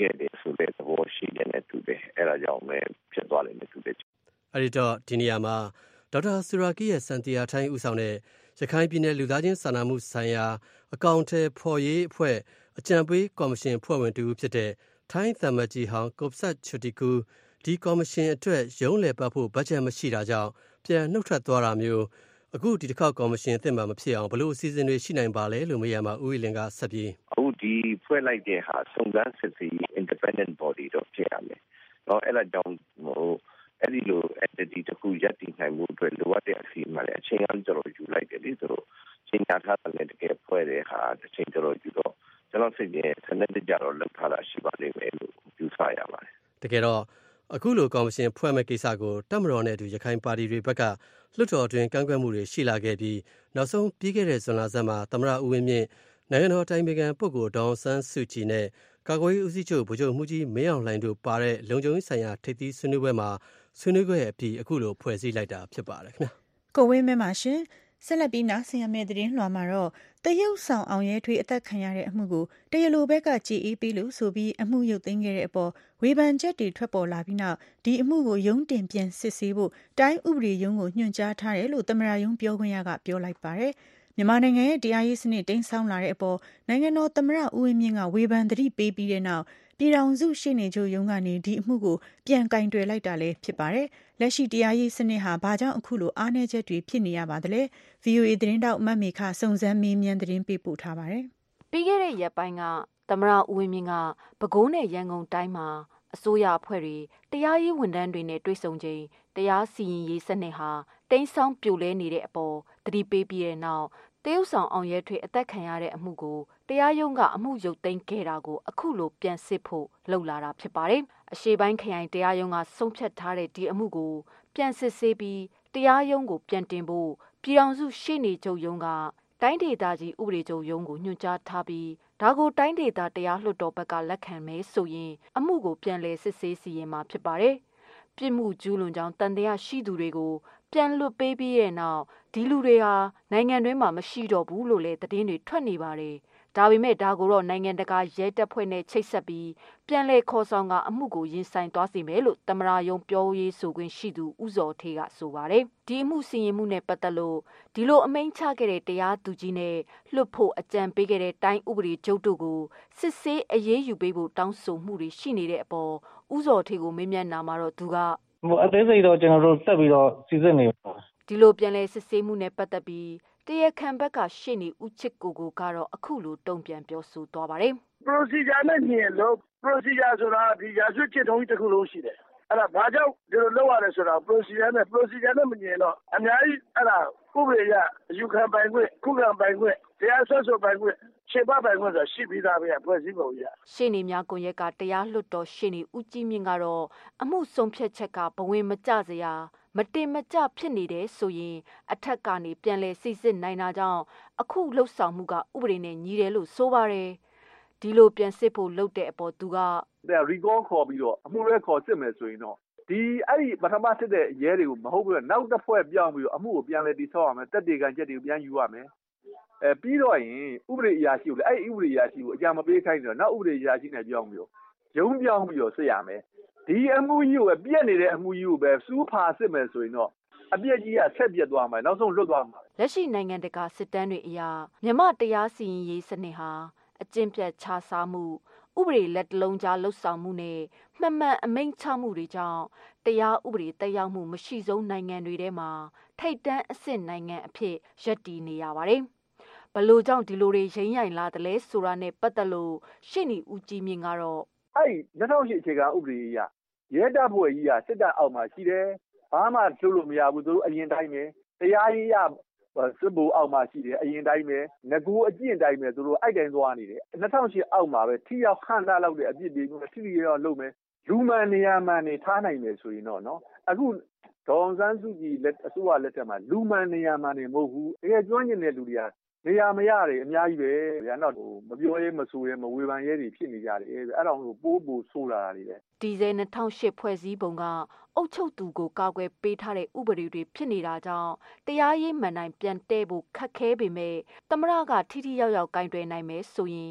ခဲ့တယ်ဆိုတဲ့သဘောရှိတယ်နဲ့တူတယ်အဲ့ဒါကြောင့်ပဲဖြစ်သွားတယ်နဲ့တူတယ်အဲ့ဒီတော့ဒီနေရာမှာဒေါက်တာဆူရာကီရဲ့စန်တီယာထိုင်းဦးဆောင်တဲ့ရခိုင်ပြည်နယ်လူသားချင်းစာနာမှုဆိုင်ရာအကောင့်ထဲဖော်ရေးအဖွဲ့အကြံပေးကော်မရှင်ဖွဲ့ဝင်တူဖြစ်တဲ့ထိုင်းသမ္မကြီးဟောင်းကုပ်ဆတ်ချူတီကူဒီကော်မရှင်အတွက်ရုံးလည်ပတ်ဖို့ဘတ်ဂျက်မရှိတာကြောင့်ပြန်နှုတ်ထွက်သွားတာမျိုးအခုဒီတစ်ခေါက်ကော်မရှင်အသစ်မှမဖြစ်အောင်ဘလို့အစည်းအဝေးတွေရှိနိုင်ပါလဲလို့မေးရမှာဦးဝီလင်ကဆက်ပြီးအခုဒီဖွဲ့လိုက်တဲ့ဟာစုံစမ်းစစ်ဆေး independent body တော့ဖြစ်ရမယ်။တော့အဲ့ဒါကြောင့်ဟိုအဲ့ဒီလို entity တခုရပ်တည်နိုင်မှုအတွက်လိုအပ်တဲ့အစီအမံလည်းအချိန်အားတော်ယူလိုက်တယ်လေသူတို့ချိန်ညာထားတဲ့တကယ်ဖွဲ့တဲ့ဟာတစ်ချိန်တော်ယူတော့ကျွန်တော်စိတ်ရဲ့စနစ်တကျတော့လောက်ထားတာရှိပါလိမ့်မယ်လို့ယူဆရပါတယ်။တကယ်တော့အခုလိုကော်မရှင်ဖွဲ့မဲ့ကိစ္စကိုတပ်မတော်နဲ့အတူရခိုင်ပါတီတွေဘက်ကလွှတ်တော်တွင်ကန့်ကွက်မှုတွေရှိလာခဲ့ပြီးနောက်ဆုံးပြီးခဲ့တဲ့ဇွန်လဆန်းမှာသမ္မတဦးဝင်းမြင့်နိုင်ငံတော်တိုင်ပင်ခံပုဂ္ဂိုလ်ဒေါအောင်ဆန်းစုကြည်နဲ့ကာကွယ်ရေးဦးစီးချုပ်ဗိုလ်ချုပ်မှုကြီးမင်းအောင်လှိုင်တို့ပါတဲ့လုံခြုံရေးဆိုင်ရာထိပ်သီးဆွေးနွေးပွဲမှာဆွေးနွေးခဲ့အပြီးအခုလိုဖွဲ့စည်းလိုက်တာဖြစ်ပါတယ်ခင်ဗျာကိုဝင်းမဲပါရှင်ဆက်လက်ပြီးနားဆင်ရမယ့်သတင်းလွှာမှာတော့တရုတ်ဆောင်အောင်ရဲထွေးအသက်ခံရတဲ့အမှုကိုတရားလိုဘက်ကကြေအေးပေးလို့ဆိုပြီးအမှုရုပ်သိမ်းခဲ့တဲ့အပေါ်ဝေဖန်ချက်တွေထွက်ပေါ်လာပြီးနောက်ဒီအမှုကိုရုံးတင်ပြန်စစ်ဆေးဖို့တိုင်းဥပဒေရုံးကိုညွှန်ကြားထားတယ်လို့သမ္မတရုံးပြောခွင့်ရကပြောလိုက်ပါတယ်မြန်မာနိုင်ငံရဲ့တရားရေးစနစ်တိမ်းဆောင်းလာတဲ့အပေါ်နိုင်ငံတော်သမ္မတဦးဝင်းမြင့်ကဝေဖန်သတိပေးပြီးတဲ့နောက်ပြည်ထောင်စုရှေ့နေချုပ်ရုံးကနေဒီအမှုကိုပြန်ကင်တွယ်လိုက်တာလည်းဖြစ်ပါတယ်။လက်ရှိတရားရေးစနစ်ဟာဘာကြောင့်အခုလိုအားနည်းချက်တွေဖြစ်နေရပါသလဲ။ ဗွီအိုအေ သတင်းတောက်မတ်မေခစုံစမ်းမေးမြန်းသတင်းပေးပို့ထားပါတယ်။ပြီးခဲ့တဲ့ရက်ပိုင်းကသမ္မတဦးဝင်းမြင့်ကပဲခူးနဲ့ရန်ကုန်တိုင်းမှာအစိုးရအဖွဲ့တွေတရားရေးဝန်ထမ်းတွေနဲ့တွေ့ဆုံချိန်တရားစီရင်ရေးစနစ်ဟာတိမ်းဆောင်းပြိုလဲနေတဲ့အပေါ်သတိပေးပြီးတဲ့နောက်တရုတ်ဆောင်အောင်ရဲထွေးအသက်ခံရတဲ့အမှုကိုတရားရုံးကအမှုရုပ်သိမ်းခဲ့တာကိုအခုလိုပြန်စစ်ဖို့လှုပ်လာတာဖြစ်ပါတယ်။အရှေ့ပိုင်းခရိုင်တရားရုံးကဆုံးဖြတ်ထားတဲ့ဒီအမှုကိုပြန်စစ်ဆေးပြီးတရားရုံးကိုပြန်တင်ဖို့ပြည်ထောင်စုရှေ့နေချုပ်ရုံးကတိုင်းဒေသကြီးဥပဒေချုပ်ရုံးကိုညွှန်ကြားထားပြီးဒါကိုတိုင်းဒေသတရားလွှတ်တော်ဘက်ကလက်ခံမယ်ဆိုရင်အမှုကိုပြန်လည်စစ်ဆေးစီရင်မှာဖြစ်ပါတယ်။ပြစ်မှုကျူးလွန်ကြောင်းတန်တရားရှိသူတွေကိုပြန်လွတ်ပေးပြီးတဲ့နောက်ဒီလူတွေဟာနိုင်ငံတွင်းမှာမရှိတော့ဘူးလို့လည်းသတင်းတွေထွက်နေပါတယ်။ဒါပေမဲ့ဒါကိုတော့နိုင်ငံတကာရဲတပ်ဖွဲ့နဲ့ချိတ်ဆက်ပြီးပြန်လည်ခေါ်ဆောင်ကအမှုကိုရင်ဆိုင်သွားစီမယ်လို့သမ္မတရုံးပြောရေးဆိုခွင့်ရှိသူဦးစောထေးကဆိုပါတယ်။ဒီအမှုစီရင်မှုနဲ့ပတ်သက်လို့ဒီလိုအမိန့်ချခဲ့တဲ့တရားသူကြီးနဲ့လွတ်ဖို့အကြံပေးခဲ့တဲ့တိုင်းဥပဒေချုပ်တို့ကိုစစ်ဆေးအရေးယူပေးဖို့တောင်းဆိုမှုတွေရှိနေတဲ့အပေါ်ဦးစောထေးကိုမေးမြန်းနာမှာတော့သူကဟိုအသေးစိတ်တော့ကျွန်တော်တို့တက်ပြီးတော့စီစစ်နေပါဒီလိုပြန်လဲစစ်ဆေးမှုနဲ့ပတ်သက်ပြီးတရားခံဘက်ကရှေ့နေဦးချစ်ကိုကိုကတော့အခုလိုတုံ့ပြန်ပြောဆိုသွားပါတယ်။ procedure နဲ့မြင်လို့ procedure ဆိုတာဒီရာဇဝတ်ကျင့်ထုံးကြီးတစ်ခုလုံးရှိတယ်။အဲ့ဒါဘာကြောင့်ဒီလိုလုပ်ရတယ်ဆိုတာ procedure နဲ့ procedure နဲ့မမြင်တော့အများကြီးအဲ့ဒါဥပဒေရအယူခံပိုင်ခွင့်ခုခံပိုင်ခွင့်တရားစွဲဆိုပိုင်ခွင့်ရှင်းပပိုင်ခွင့်ဆိုတာရှိပြီးသားပဲဖွဲ့စည်းပုံရရှင်းနေများကွန်ရက်ကတရားလွှတ်တော်ရှင်းနေဦးကြီးမြင့်ကတော့အမှုဆုံးဖြတ်ချက်ကဘဝင်မကျစရာမတင်မကျဖြစ်နေတယ်ဆိုရင်အထက်ကနေပြန်လဲစစ်စစ်နိုင်တာကြောင့်အခုလှုပ်ဆောင်မှုကဥပဒေနဲ့ညီတယ်လို့ဆိုပါတယ်ဒီလိုပြန်စစ်ဖို့လုပ်တဲ့အပေါ်သူက recall ခေါ်ပြီးတော့အမှုရဲခေါ်စစ်မယ်ဆိုရင်တော့ဒီအဲ့ဒီပထမစစ်တဲ့ရဲတွေကိုမဟုတ်ဘူးနောက်တစ်ဖွဲ့ပြောင်းပြီးတော့အမှုကိုပြန်လဲတိဆောက်ရမယ်တက်တေကန်ချက်တွေကိုပြန်ယူရမယ်အဲပြီးတော့ရင်ဥပဒေအရာရှိကိုလည်းအဲ့ဥပဒေအရာရှိကိုအကြံမပေးခိုင်းတော့နောက်ဥပဒေအရာရှိနဲ့ပြောင်းပြီးတော့ရုံးပြောင်းပြီးတော့စစ်ရမယ်ဒီအမှုကြီးကိုပဲပြက်နေတဲ့အမှုကြီးကိုပဲစူးဖာစစ်မယ်ဆိုရင်တော့အပြက်ကြီးကဆက်ပြက်သွားမှာနောက်ဆုံးလွတ်သွားမှာလက်ရှိနိုင်ငံတကာစစ်တမ်းတွေအရမြန်မာတရားစီရင်ရေးစနစ်ဟာအကျင့်ပြတ်ခြားစားမှုဥပဒေလက်တလုံးကြားလှုပ်ဆောင်မှုနဲ့မှန်မှန်အမိန့်ချမှုတွေကြောင့်တရားဥပဒေတက်ရောက်မှုမရှိဆုံးနိုင်ငံတွေထဲမှာထိပ်တန်းအဆင့်နိုင်ငံအဖြစ်ရပ်တည်နေရပါတယ်ဘလို့ကြောင့်ဒီလိုတွေရင်းရိုင်လာတယ်လဲဆိုတာနဲ့ပတ်သက်လို့ရှင့်နီဦးကြီးမြင့်ကတော့အဲ့၂၀၀၈အခြေခံဥပဒေကြီးကရဲတပ်ဖွဲ့ကြီးကစစ်တပ်အောက်မှာရှိတယ်ဘာမှလုပ်လို့မရဘူးသူတို့အရင်တိုင်းပဲတရားရေးရစစ်ဗိုလ်အောက်မှာရှိတယ်အရင်တိုင်းပဲငကူအကျင့်တိုင်းပဲသူတို့အဲ့တိုင်းသွားနေတယ်၂၀၀၈အောက်မှာပဲထိရောက်ဟန်တာလောက်တဲ့အပြစ်တွေကိုထိထိရောက်လုပ်မယ်လူမှန်နေရာမှန်နေထားနိုင်မယ်ဆိုရင်တော့နော်အခုဒေါ်အောင်ဆန်းစုကြည်လက်အစိုးရလက်ထက်မှာလူမှန်နေရာမှန်နေမဟုတ်ဘူးတကယ်ကျွမ်းကျင်တဲ့လူတွေကနေရာမရတယ်အများကြီးပဲဗျာတော့မပြောရဲမဆိုရဲမဝေဖန်ရဲတွေဖြစ်နေကြတယ်အဲ့ဒါကိုပိုးပိုးဆိုးလာတာတွေပဲဒီဇယ်၂၀၀၈ဖွဲ့စည်းပုံကအုပ်ချုပ်သူကိုကာကွယ်ပေးထားတဲ့ဥပဒေတွေဖြစ်နေတာကြောင့်တရားရေးမှန်တိုင်းပြန်တဲ့ဖို့ခက်ခဲပေမဲ့သမရကထိထိရောက်ရောက်ကင်တွယ်နိုင်မယ်ဆိုရင်တ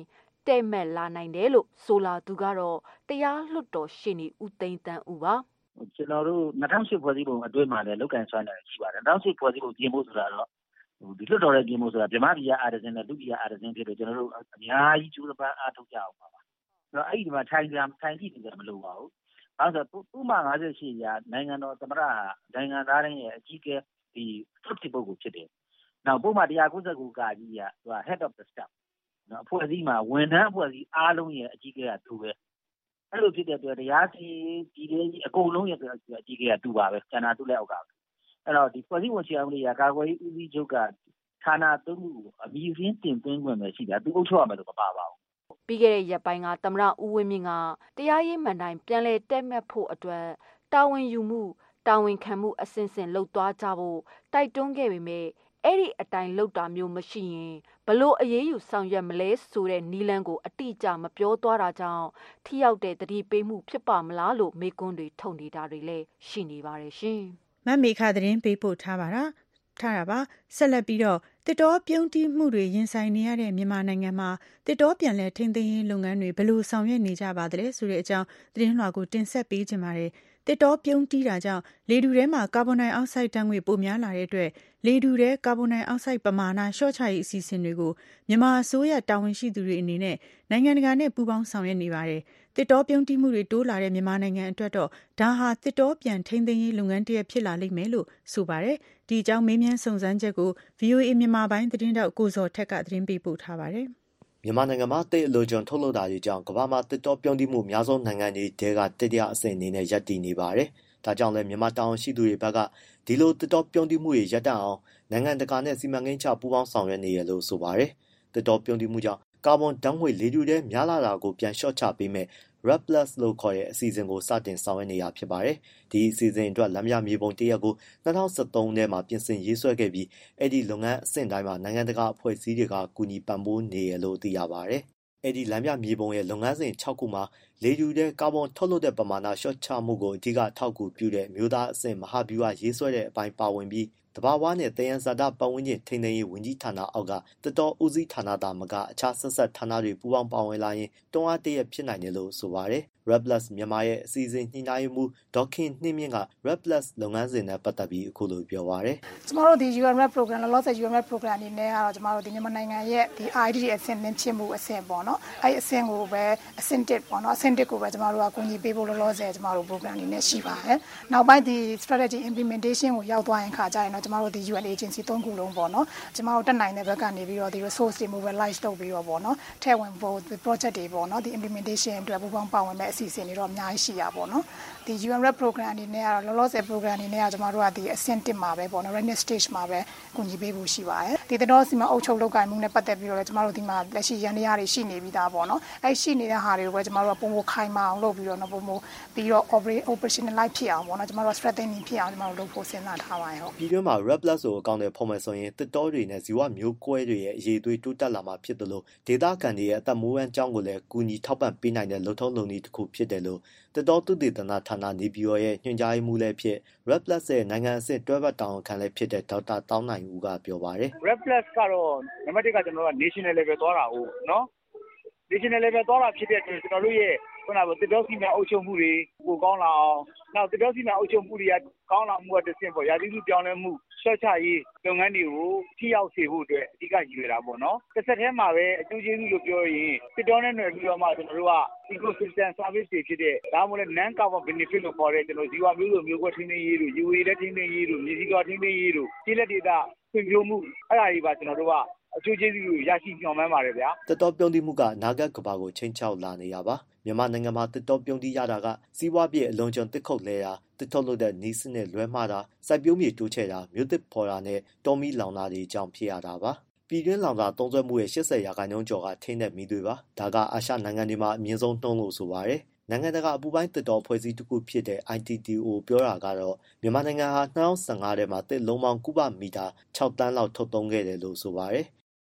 တဲ့မဲ့လာနိုင်တယ်လို့ဆိုလာသူကတော့တရားလွတ်တော်ရှင်နေဦးသိန်းတန်းဦးပါကျွန်တော်တို့၂၀၀၈ဖွဲ့စည်းပုံအတွင်းမှာလည်းလောက်ကန်ဆွမ်းတယ်ရှိပါတယ်၂၀၀၈ဖွဲ့စည်းပုံပြင်ဖို့ဆိုတာတော့ဒီလွတ်တော်ရဲ့ပြင်ဖို့ဆိုတာဗမာပြည်အာရဇင်းနဲ့လူပြည်အာရဇင်းဖြစ်လို့ကျွန်တော်တို့အများကြီးကျိုးပန်းအားထုတ်ကြအောင်ပါပါအဲ့တော့အဲ့ဒီမှာထိုင်ကြထိုင်ကြည့်နေကြမလို့ပါဘူးဘာလို့ဆိုဥပမာ၅၈ရာနိုင်ငံတော်သမ္မတနိုင်ငံသားတိုင်းရဲ့အကြီးအကဲဒီ first ပုဂ္ဂိုလ်ဖြစ်တယ်နောက်ပုံမှန်one ninety-nineကာကြီးကသူက head of the staff နော်အဖွဲ့အစည်းမှာဝန်ထမ်းအဖွဲ့အစည်းအားလုံးရဲ့အကြီးအကဲကသူပဲအဲ့လိုဖြစ်တဲ့အတွက်တရားစီဒီလေးကြီးအကုန်လုံးရဲ့အကြီးအကဲကသူပါပဲကျန်တာသူလည်းအောက်ကပဲအဲ့တော့ဒီဖွဲ့စည်းဝင်ချအောင်လေးရာကာကွယ်ရေးဦးစီးချုပ်ကဌာနသုံးခုအပြီးရင်းတင်သွင်းခွင့်ပဲရှိတာသူအုပ်ချုပ်ရမယ်လို့မပါပါဘူးပြီးခဲ့တဲ့ရက်ပိုင်းကသမ္မတဦးဝင်းမြင့်ကတရားရေးမှန်တိုင်းပြန်လည်တက်မှတ်ဖို့အတွက်တာဝန်ယူမှုတာဝန်ခံမှုအစဉ်စဉ်လှုပ်သွားကြဖို့တိုက်တွန်းခဲ့ပေမဲ့အဲ့ဒီအတိုင်းလှုပ်တာမျိုးမရှိရင်ဘလို့အရေးယူဆောင်ရွက်မလဲဆိုတဲ့နီလန်းကိုအတိအကျမပြောသွားတာကြောင့်ထိရောက်တဲ့တတိပေးမှုဖြစ်ပါမလားလို့မေကွန်းတွေထုတ်နေတာတွေလည်းရှိနေပါတယ်ရှင်မမေခသတင်းပေးပို့ထားပါတာထားတာပါဆက်လက်ပြီးတော့တစ်တောပြုံးတီးမှုတွေရင်ဆိုင်နေရတဲ့မြန်မာနိုင်ငံမှာတစ်တောပြန်လည်ထိန်းသိမ်းရေးလုပ်ငန်းတွေဘယ်လိုဆောင်ရွက်နေကြပါသလဲဆိုတဲ့အကြောင်းသတင်းလွှာကိုတင်ဆက်ပေးခြင်းပါတယ်တစ်တောပြုံးတီးတာကြောင့်လေတူထဲမှာကာဗွန်ဒိုင်အောက်ဆိုက်ဓာတ်ငွေ့ပိုများလာတဲ့အတွက်လေတူထဲကာဗွန်ဒိုင်အောက်ဆိုက်ပမာဏလျှော့ချရေးအစီအစဉ်တွေကိုမြန်မာအစိုးရတာဝန်ရှိသူတွေအနေနဲ့နိုင်ငံတကာနဲ့ပူးပေါင်းဆောင်ရွက်နေပါတယ်တစ်တောပြုံးတီးမှုတွေတိုးလာတဲ့မြန်မာနိုင်ငံအတွက်တော့ဒါဟာတစ်တောပြန်ထိန်းသိမ်းရေးလုပ်ငန်းတစ်ရပ်ဖြစ်လာလိမ့်မယ်လို့ဆိုပါတယ်ဒီအကြောင်းမေးမြန်းစုံစမ်းချက်ကို ဗွီအိုအေ မြန်မာပိုင်းသတင်းတောက်ကိုဇော်ထက်ကသတင်းပေးပို့ထားပါတယ်မြန်မာနိုင်ငံမှာတစ်အလိုကျွန်ထုတ်လုပ်တာတွေကြောင့်ကမ္ဘာမှာတစ်တောပြုံးတီးမှုအများဆုံးနိုင်ငံတွေတဲကတတိယအဆင့်အနေနဲ့ရပ်တည်နေပါတယ်ဒါကြောင့်လည်းမြန်မာတာဝန်ရှိသူတွေဘက်ကဒီလိုတစ်တောပြုံးတီးမှုတွေရပ်တန့်အောင်နိုင်ငံတကာနဲ့စီမံကိန်းချပူးပေါင်းဆောင်ရွက်နေရလို့ဆိုပါတယ်တစ်တောပြုံးတီးမှုကြောင့်ကာဗွန်ဓာတ်ငွေ့လေထုထဲများလာတာကိုပြန်လျှော့ချပေးမဲ့ REDD Plus လို့ခေါ်တဲ့အစီအစဉ်ကိုစတင်ဆောင်ရွက်နေတာဖြစ်ပါတယ်။ဒီအစီအစဉ်အတွက်လမ်းပြမြေပုံတရက်ကို၂၀၁၃ထဲမှာပြင်ဆင်ရေးဆွဲခဲ့ပြီးအဲ့ဒီလုပ်ငန်းအဆင့်တိုင်းမှာနိုင်ငံတကာအဖွဲ့အစည်းတွေကကူညီပံ့ပိုးနေရလို့သိရပါတယ်။အဲ့ဒီလမ်းပြမြေပုံရဲ့လုပ်ငန်းစဉ်၆ခုမှာလေထုထဲကာဗွန်ထုတ်လွှတ်တဲ့ပမာဏလျှော့ချမှုကိုအဓိကထောက်ကူပြုတဲ့မျိုးသားအဆင့်မဟာဗျူဟာရေးဆွဲတဲ့အပိုင်းပါဝင်ပြီးတဘာဝနဲ့တယံဇာတပတ်ဝန်းကျင်ထိန်းသိမ်းရေးဝန်ကြီးဌာနအောက်ကတစ်တောဦးစီးဌာနသားမကအခြားဆက်ဆက်ဌာနတွေပူးပေါင်းပါဝင်လာရင်တွန်းအားတရဖြစ်နိုင်တယ်လို့ဆိုပါတယ်။ REDD Plus မြန်မာရဲ့အစီအစဉ်ညှိနှိုင်းမှုဒေါက်ခင်နှင်းမြင့်က REDD Plus လုပ်ငန်းစဉ်နဲ့ပတ်သက်ပြီးအခုလိုပြောပါတယ်။ကျမတို့ဒီ ယူအန် REDD program လောလောဆယ် ယူအန် REDD program အနေနဲ့ကတော့ကျမတို့ဒီမြန်မာနိုင်ငံရဲ့ဒီ I D အဆင့်သင်ဖြစ်မှုအဆင့်ပေါ့နော်။အဲ့အဆင့်ကိုပဲအဆင့်တစ်ပေါ့နော်။အဆင့်တစ်ကိုပဲကျမတို့ကကူညီပေးဖို့လောလောဆယ်ကျမတို့ program အနေနဲ့ရှိပါတယ်။နောက်ပိုင်းဒီ strategy implementation ကိုရောက်သွားရင်ခါကြရင်တော့ကျမတို့ဒီ U N agency သုံးခုလုံးပေါ့နော်။ကျမတို့တက်နိုင်တဲ့ဘက်ကနေပြီးတော့ဒီ resource တွေ mobilize လုပ်ပြီးတော့ပေါ့နော်။ထည့်ဝင်ဖို့ project တွေပေါ့နော်။ဒီ implementation အတွက်ပူးပေါင်းပါဝင်မဲ့အစီအစဉ်တွေတော့အများကြီးရှိရပါတော့။ဒီ U N REDD program အနေနဲ့ကတော့လောလောဆယ် program အနေနဲ့ကကျမတို့ကဒီအဆင့်တစ်မှာပဲပေါ့နော် readiness stage မှာပဲကူညီပေးဖို့ရှိပါတယ်။ဒီတော့စီမံအုပ်ချုပ်လုပ်ကိုင်မှုနဲ့ပတ်သက်ပြီးတော့လည်းကျမတို့ဒီမှာလက်ရှိရန်တရားတွေရှိနေပြီးသားပေါ့နော်။အဲ့ရှိနေတဲ့ဟာတွေကိုပဲကျမတို့ကပုံမခိုင်မာအောင်လုပ်ပြီးတော့နော်ပုံမပြီးတော့ operationalize ဖြစ်အောင်ပေါ့နော်ကျမတို့ strengthening ဖြစ်အောင်ကျမတို့လုပ်ဖို့စဉ်းစားထားပါတယ်ဟုတ်။ပြည်တွင်းမှာ REDD Plus ကိုအကောင့်တွေဖော်မယ်ဆိုရင်တစ်တောတွေနဲ့ဇီဝမျိုးကွဲတွေရဲ့အရေးအသွေးတိုးတက်လာမှာဖြစ်တယ်လို့ဒေသခံတွေရဲ့အသက်မွေးဝမ်းကြောင်းကိုလည်းကူညီထောက်ပံ့ပေးနိုင်တဲ့လုံထုံးလုံနည်းတစ်ခုဖြစ်တယ်လို့တစ်တောသုတေသနဌာနနေပြည်တော်ရဲ့ညွှန်ကြားရေးမှူးလည်းဖြစ် REDD Plus ရဲ့နိုင်ငံအဆင့်တွဲဘက်တာဝန်ခံလည်းဖြစ်တဲ့ဒေါက်တာတောင်းနိုင်ဦးကပြောပါတယ်။ REDD Plus ကတော့နံပါတ်တစ်ကကျွန်တော်တို့က national level သွားတာဟုတ်နော် national level သွားတာဖြစ်တဲ့အတွက်ကျွန်တော်တို့ရဲ့ခုနကတစ်တောစီမံအုပ်ချုပ်မှုတွေပိုကောင်းလာအောင်နောက်တစ်တောစီမံအုပ်ချုပ်မှုတွေကကောင်းလာမှုကတစ်ဆင့်ပေါ့ရာသီဥတုပြောင်းလဲမှုရှော့ချရေးလုပ်ငန်းတွေကိုထိရောက်စေဖို့အတွက်အဓိကရည်ရွယ်တာပေါ့နော်တစ်ဆက်တည်းမှာပဲအကျိုးကျေးဇူးလို့ပြောရင်တစ်တောနဲ့နယ်ပြီးတော့မှကျွန်တော်တို့က ecosystem service တွေဖြစ်တဲ့ဒါမှမဟုတ် non carbon benefit လို့ခေါ်တဲ့ကျွန်တော်ဇီဝမျိုးစုံမျိုးကွဲထိန်းသိမ်းရေးတို့ရေဝေးတဲ့ထိန်းသိမ်းရေးတို့မြေစီးတော်ထိန်းသိမ်းရေးတို့ကျေးလက်ဒေသဖွံ့ဖြိုးမှုအဲ့ဒါတွေပါကျွန်တော်တို့ကအကျိုးကျေးဇူးတွေရရှိမျှော်မှန်းပါတယ်ဗျာတစ်တောပြုံးတီးမှုကအနာဂတ်ကမ္ဘာကိုချိန်ချောက်လာနေတာပါမြန်မာနိုင်ငံမှာတစ်တောပြုံးတီးရတာကစီးပွားပြည့်အလုံးကျွံတစ်ခုတ်လဲတာတစ်ထုတ်လုပ်တဲ့နီးစနစ်လွဲမှားတာစိုက်ပျိုးမြေတိုးချဲ့တာမြို့သစ်ဖော်တာနဲ့တောမီလောင်တာတွေအကြောင်းဖြစ်ရတာပါပြည်တွင်းလောင်စာသုံးစွဲမှုရဲ့eightyရာခိုင်နှုန်းကျော်ကထိန်းတဲ့မီတွေပါဒါကအာရှနိုင်ငံတွေမှာအမြင့်ဆုံးနှုန်းလို့ဆိုပါတယ်နိုင်ငံတကာအပူပိုင်းတစ်တော်ဖွဲ့စည်းတစ်ခုဖြစ်တဲ့ I T T O ပြောတာကတော့မြန်မာနိုင်ငံဟာtwo thousand fifteenထဲမှာတစ်လုံးပေါင်းကုဗမီတာsixသန်းလောက်ထုတ်သုံးခဲ့တယ်လို့ဆိုပါတယ်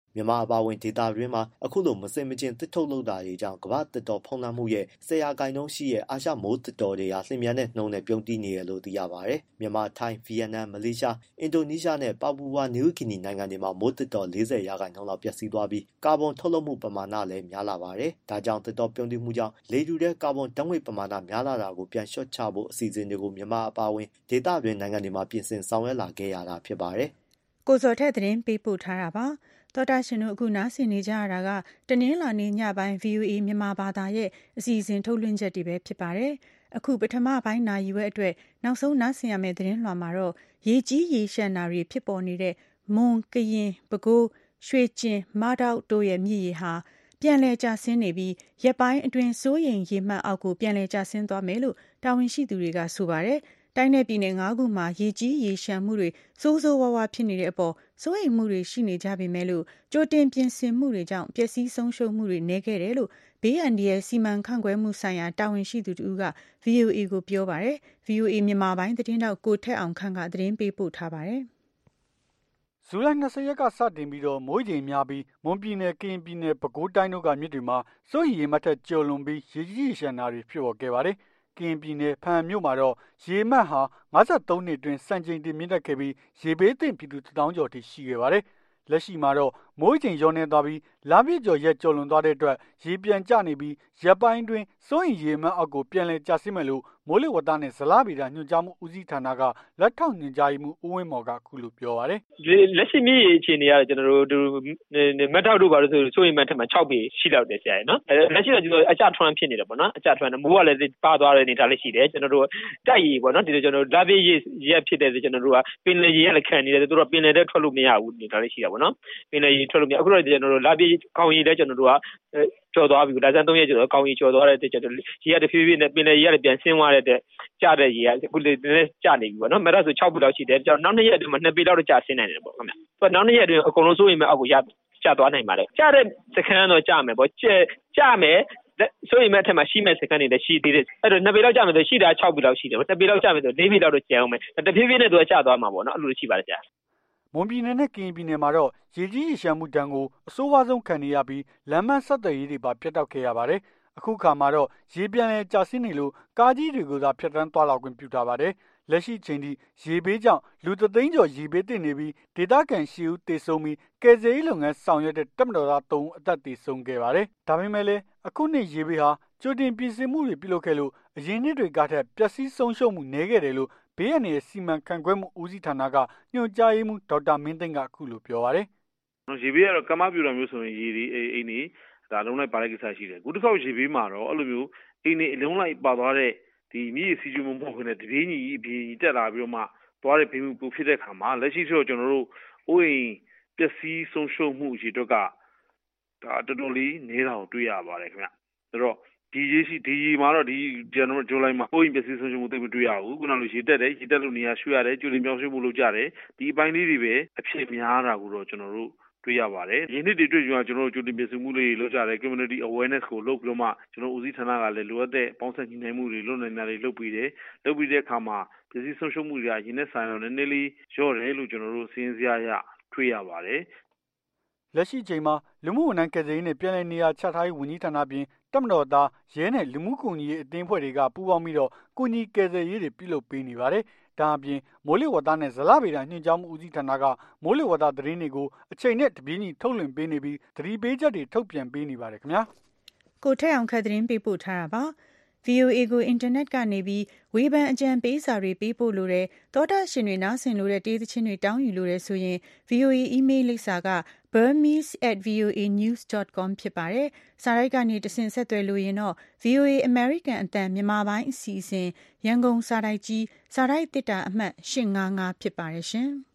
မြန်မာအပါအဝင်ဒေသတွင်းမှာအခုလိုမစင်မချင်းတစ်ထုတ်လုပ်တာတွေကြောင့်ကမ္ဘာသစ်တော်ဖုံးလွှမ်းမှုရဲ့ဆယ်ရာခိုင်နှုန်းရှိရဲ့အာရှမိုးသစ်တော်တွေဟာလျင်မြန်တဲ့နှုန်းနဲ့ပြုံးတီးနေရလို့သိရပါတယ်။မြန်မာ၊ထိုင်း၊ဗီယက်နမ်၊မလေးရှား၊အင်ဒိုနီးရှားနဲ့ပါပူဝါနယူးဂီနီနိုင်ငံတွေမှာမိုးသစ်တော်လေးဆယ်ရာခိုင်နှုန်းလောက်ပျက်စီးသွားပြီးကာဗွန်ထုတ်လုပ်မှုပမာဏလည်းများလာပါတယ်။ဒါကြောင့်သစ်တော်ပြုံးတီးမှုကြောင့်လေထုထဲကာဗွန်ဓာတ်ငွေ့ပမာဏများလာတာကိုပြန်လျှော့ချဖို့အစီအစဉ်တွေကိုမြန်မာအပါအဝင်ဒေသတွင်းနိုင်ငံတွေမှာပြင်ဆင်ဆောင်ရွက်လာခဲ့ရတာဖြစ်ပါတယ်။ကိုစောထက်သတင်းပေးပို့ထားတာပါ။သောတာရှင်တို့အခုနားဆင်နေကြရတာကတနင်္လာနေ့ညပိုင်း ဗီအိုအေ မြန်မာဘာသာရဲ့အစီအစဉ်ထုတ်လွှင့်ချက်တွေပဲဖြစ်ပါတယ်။အခုပထမပိုင်းနာရီဝက်အတွက်နောက်ဆုံးနားဆင်ရမယ့်သတင်းလွှာမှာတော့ရေကြီးရေရှမ်းတာတွေဖြစ်ပေါ်နေတဲ့မွန်၊ကရင်၊ပဲခူး၊ရွှေကျင်၊မဒေါက်တို့ရဲ့မြစ်ရေဟာပြန်လည်ကျဆင်းနေပြီးရက်ပိုင်းအတွင်းစိုးရိမ်ရေမှတ်အောက်ကိုပြန်လည်ကျဆင်းသွားမယ်လို့တာဝန်ရှိသူတွေကဆိုပါတယ်။တိုင်းနယ်ပြည်နယ်၅ခုမှာရေကြီးရေရှမ်းမှုတွေစိုးစိုးဝါးဝါဖြစ်နေတဲ့အပေါ်စိုးရိမ်မှုတွေရှိနေကြပေမဲ့လို့ကြိုတင်ပြင်ဆင်မှုတွေကြောင့်ပျက်စီးဆုံးရှုံးမှုတွေနည်းခဲ့တယ်လို့ဘေးအန္တရာယ်စီမံခန့်ခွဲမှုဆိုင်ရာတာဝန်ရှိသူတို့က ဗီအိုအေ ကိုပြောပါတယ်။ ဗီအိုအေမြန်မာပိုင်းသတင်းတောက်ကိုထက်အောင်ခန့်ကသတင်းပေးပို့ထားပါတယ်။ဇူလိုင်၂၀ရက်ကစတင်ပြီးတော့မိုးရေများပြီးမွန်ပြည်နယ်၊ကရင်ပြည်နယ်၊ပဲခူးတိုင်းတို့ကမြစ်တွေမှာစိုးရိမ်ရေမှတ်ထက်ကျော်လွန်ပြီးရေကြီးရေရှမ်းတာတွေဖြစ်ပေါ်ခဲ့ပါတယ်။ကရင်ပြည်နယ်ဖန်မြို့မှာတော့ရေမှတ်ဟာ၅၃နှစ်အတွင်းစံချိန်တင်မြင့်တက်ခဲ့ပြီးရေဘေးသင့်ပြည်သူတစ်သောင်းကျော်ထိရှိခဲ့ပါတယ်။လက်ရှိမှာတော့မိုးချိန်လျော့နေသွားပြီးလပြည့်ကျော်ရက်ကျော်လွန်သွားတဲ့အတွက်ရေပြန်ကျနေပြီးရက်ပိုင်းတွင်စိုးရိမ်ရေမှတ်အောက်ကိုပြန်လည်ကျဆင်းမယ်လို့မိုးလေဝသနဲ့ဇလဗေဒညွှန်ကြားမှုဦးစီးဌာနကလက်ထောက်ညွှန်ကြားရေးမှူးဦးဝင်းမော်ကအခုလိုပြောပါတယ်။လက်ရှိမြစ်ရေအခြေအနေကတော့ကျွန်တော်တို့မက်ထောက်တို့ပါလို့ဆိုစိုးရိမ်မှတ်ထက်မှာ၆ပေရှိလောက်တယ်ဆရာရယ်နော်။လက်ရှိတော့ကျွန်တော်အကျထွန်းဖြစ်နေတယ်ပေါ့နော်။အကျထွန်းမိုးကလည်းပါသွားတဲ့အနေအထားလေးရှိတယ်။ကျွန်တော်တို့တိုက်ရေပေါ့နော်ဒီလိုကျွန်တော်တို့လပြည့်ရေရက်ဖြစ်တဲ့ကျွန်တော်တို့ကပင်လယ်ရေကလည်းခံနေတယ်သူတို့ကပင်လယ်ထဲထွက်လို့မရဘူးအနေအထားလေးရှိတာပေါ့နော်။ပင်လယ်ရေထွက်လို့မရအခုတော့ကျွန်တော်တို့လပြည့်ကောင်းရေလည်းကျွန်တော်တို့ကကျော်သွားပြီဒါစံသုံးရက်ကျော်တော့ကောင်းရေကျော်သွားတဲ့ကျွန်တော်တို့ရေကတဖြည်းဖြည်းနဲ့ပင်လယ်ရေကလည်းပြန်ဆင်းသွားတဲ့ကျတဲ့ရေကအခုလည်းကျနေပြီပေါ့နော်။မက်တော့ဆို၆ပေလောက်ရှိတယ်ကျွန်တော်နောက်နှစ်ရက်အတွင်းမှာနှစ်ပေလောက်တော့ကျဆင်းနိုင်တယ်ပေါ့ခင်ဗျ။ဆိုတော့နောက်နှစ်ရက်အတွင်းအကုန်လုံးစိုးရိမ်မဲ့အောက်ကိုရကျသွားနိုင်ပါတယ်။ကျတဲ့စခန်းတော့ကျမယ်ပေါ့ကျကျမယ်စိုးရိမ်မဲ့အထက်မှာရှိမဲ့စခန်းတွေလည်းရှိသေးတယ်။အဲ့တော့နှစ်ပေလောက်ကျမယ်ဆိုရှိတာ၆ပေလောက်ရှိတယ်။တစ်ပေလောက်ကျမယ်ဆို၄ပေလောက်တော့ကျအောင်မယ်။တဖြည်းဖြည်းနဲ့သူကကျသွားမှာပေါ့နော်အဲ့လိုရှိပါတယ်ကြာ။မွန်ပြည်နယ်နဲ့ကရင်ပြည်နယ်မှာတော့ရေကြီးရေရှမ်းမှုဒဏ်ကိုအဆိုးဝါးဆုံးခံနေရပြီးလမ်းမဆက်သွယ်ရေးတွေပါပြတ်တောက်ခဲ့ရပါတယ်။အခုခါမှာတော့ရေပြန်လည်ကျဆင်းနေလို့ကားကြီးတွေကိုသာဖြတ်တန်းသွားလာခွင့်ပြုထားပါတယ်။လက်ရှိချိန်ထိရေဘေးကြောင့်လူသသိန်းကျော်ရေဘေးသင့်နေပြီးဒေသခံရှစ်ဦးသေဆုံးပြီးကယ်ဆယ်ရေးလုပ်ငန်းဆောင်ရွက်တဲ့တပ်မတော်သားသုံးဦးအသက်သေဆုံးခဲ့ပါတယ်။ဒါပေမဲ့လည်းအခုနှစ်ရေဘေးဟာကြိုတင်ပြင်ဆင်မှုတွေပြုလုပ်ခဲ့လို့အရင်နှစ်တွေကထက်ပျက်စီးဆုံးရှုံးမှုနည်းခဲ့တယ်လို့ဘေးအန္တရာယ်စီမံခန့်ခွဲမှုဦးစီးဌာနကညွှန်ကြားရေးမှူးဒေါက်တာမင်းသိန်းကအခုလိုပြောပါတယ်။ရေဘေးကတော့ကမ္ဘာပြူတော်မျိုးဆိုရင်ရေဒီအိမ်နေဒါလုံးလိုက်ပါတဲ့ကိစ္စရှိတယ်။အခုတစ်ခေါက်ရေဘေးမှာတော့အဲ့လိုမျိုးအိမ်နေအလုံးလိုက်ပါသွားတဲ့ဒီမြစ်စီကျူမပေါ့ခင်ဗျတပြေးညီအပြေးတက်လာပြီးတော့မှသွားတဲ့ဘေးမှုပူဖြစ်တဲ့ခါမှာလက်ရှိဆိုကျွန်တော်တို့အိုးအိမ်ပျက်စီးဆုံးရှုံးမှုရေတော့ကဒါတော်တော်လေးနေတာကိုတွေ့ရပါတယ်ခင်ဗျ။ဆိုတော့ဒီရေရှိဒီရေမှာတော့ဒီကျွန်တော်တို့ဇူလိုင်မှာအိုးအိမ်ပျက်စီးဆုံးရှုံးမှုသိမတွေ့ရဘူးခုနလိုရေတက်တယ်ရေတက်လို့နေရာရွှေ့ရတယ်ကျူလင်ပြောင်းရွှေ့မှုလုပ်ကြတယ်ဒီအပိုင်းလေးတွေပဲအဖြစ်များတာကိုတော့ကျွန်တော်တို့တွေ့ရပါတယ်။ယင်းနှစ်တွေတွေ့ကြကျွန်တော်တို့ကြိုတင်ပြင်ဆင်မှုတွေလုပ်ကြတယ် community awareness ကိုလုပ်ပြီးတော့မှကျွန်တော်ဦးစီးဌာနကလည်းလိုအပ်တဲ့ပေါင်းစပ်ညှိနှိုင်းမှုတွေလုပ်နေတာတွေလုပ်ပြီးတယ်။လုပ်ပြီးတဲ့အခါမှာပြည်စည်းဆုံးရှုံးမှုတွေကယင်းနဲ့ဆိုင်တော့နည်းနည်းလေးလျော့တယ်လို့ကျွန်တော်တို့စင်းစရာရတွေ့ရပါတယ်။လက်ရှိချိန်မှာလူမှုဝန်ထမ်းကယ်ဆယ်ရေးနဲ့ပြည်내နေရာချထားရေးဝန်ကြီးဌာနပြင်တပ်မတော်သားရဲနဲ့လူမှုကူညီရေးအသင်းအဖွဲ့တွေကပူးပေါင်းပြီးတော့ကူညီကယ်ဆယ်ရေးတွေပြုလုပ်ပေးနေပါတယ်။ဒါအပြင်မိုးလေဝသနဲ့ဇလဗေဒညွှန်ကြားမှုဦးစီးဌာနကမိုးလေဝသသတင်းတွေကိုအချိန်နဲ့တပြေးညီထုတ်လွှင့်ပေးနေပြီးသတိပေးချက်တွေထုတ်ပြန်ပေးနေပါတယ်ခင်ဗျာ။ကိုထက်အောင်ခက်သတင်းပေးပို့ထားတာပါ။ ဗီအိုအေ ကိုအင်တာနက်ကနေပြီးဝေဖန်အကြံပေးစာတွေပေးပို့လို့တဲ့သောတာရှင်တွေနားဆင်လို့တဲ့တေးသချင်းတွေတောင်းယူလို့တဲ့ဆိုရင် ဗီအိုအေ email လိပ်စာက burmese at voa news dot com ဖြစ်ပါတယ်။စာရိုက်ကနေတဆင့်ဆက်သွယ်လို့ရင်တော့ ဗီအိုအေ American အသံမြန်မာပိုင်းအစီအစဉ်ရန်ကုန်စာတိုက်ကြီးစာတိုက်တစ်တာအမှတ်၈၅၅ဖြစ်ပါတယ်ရှင်။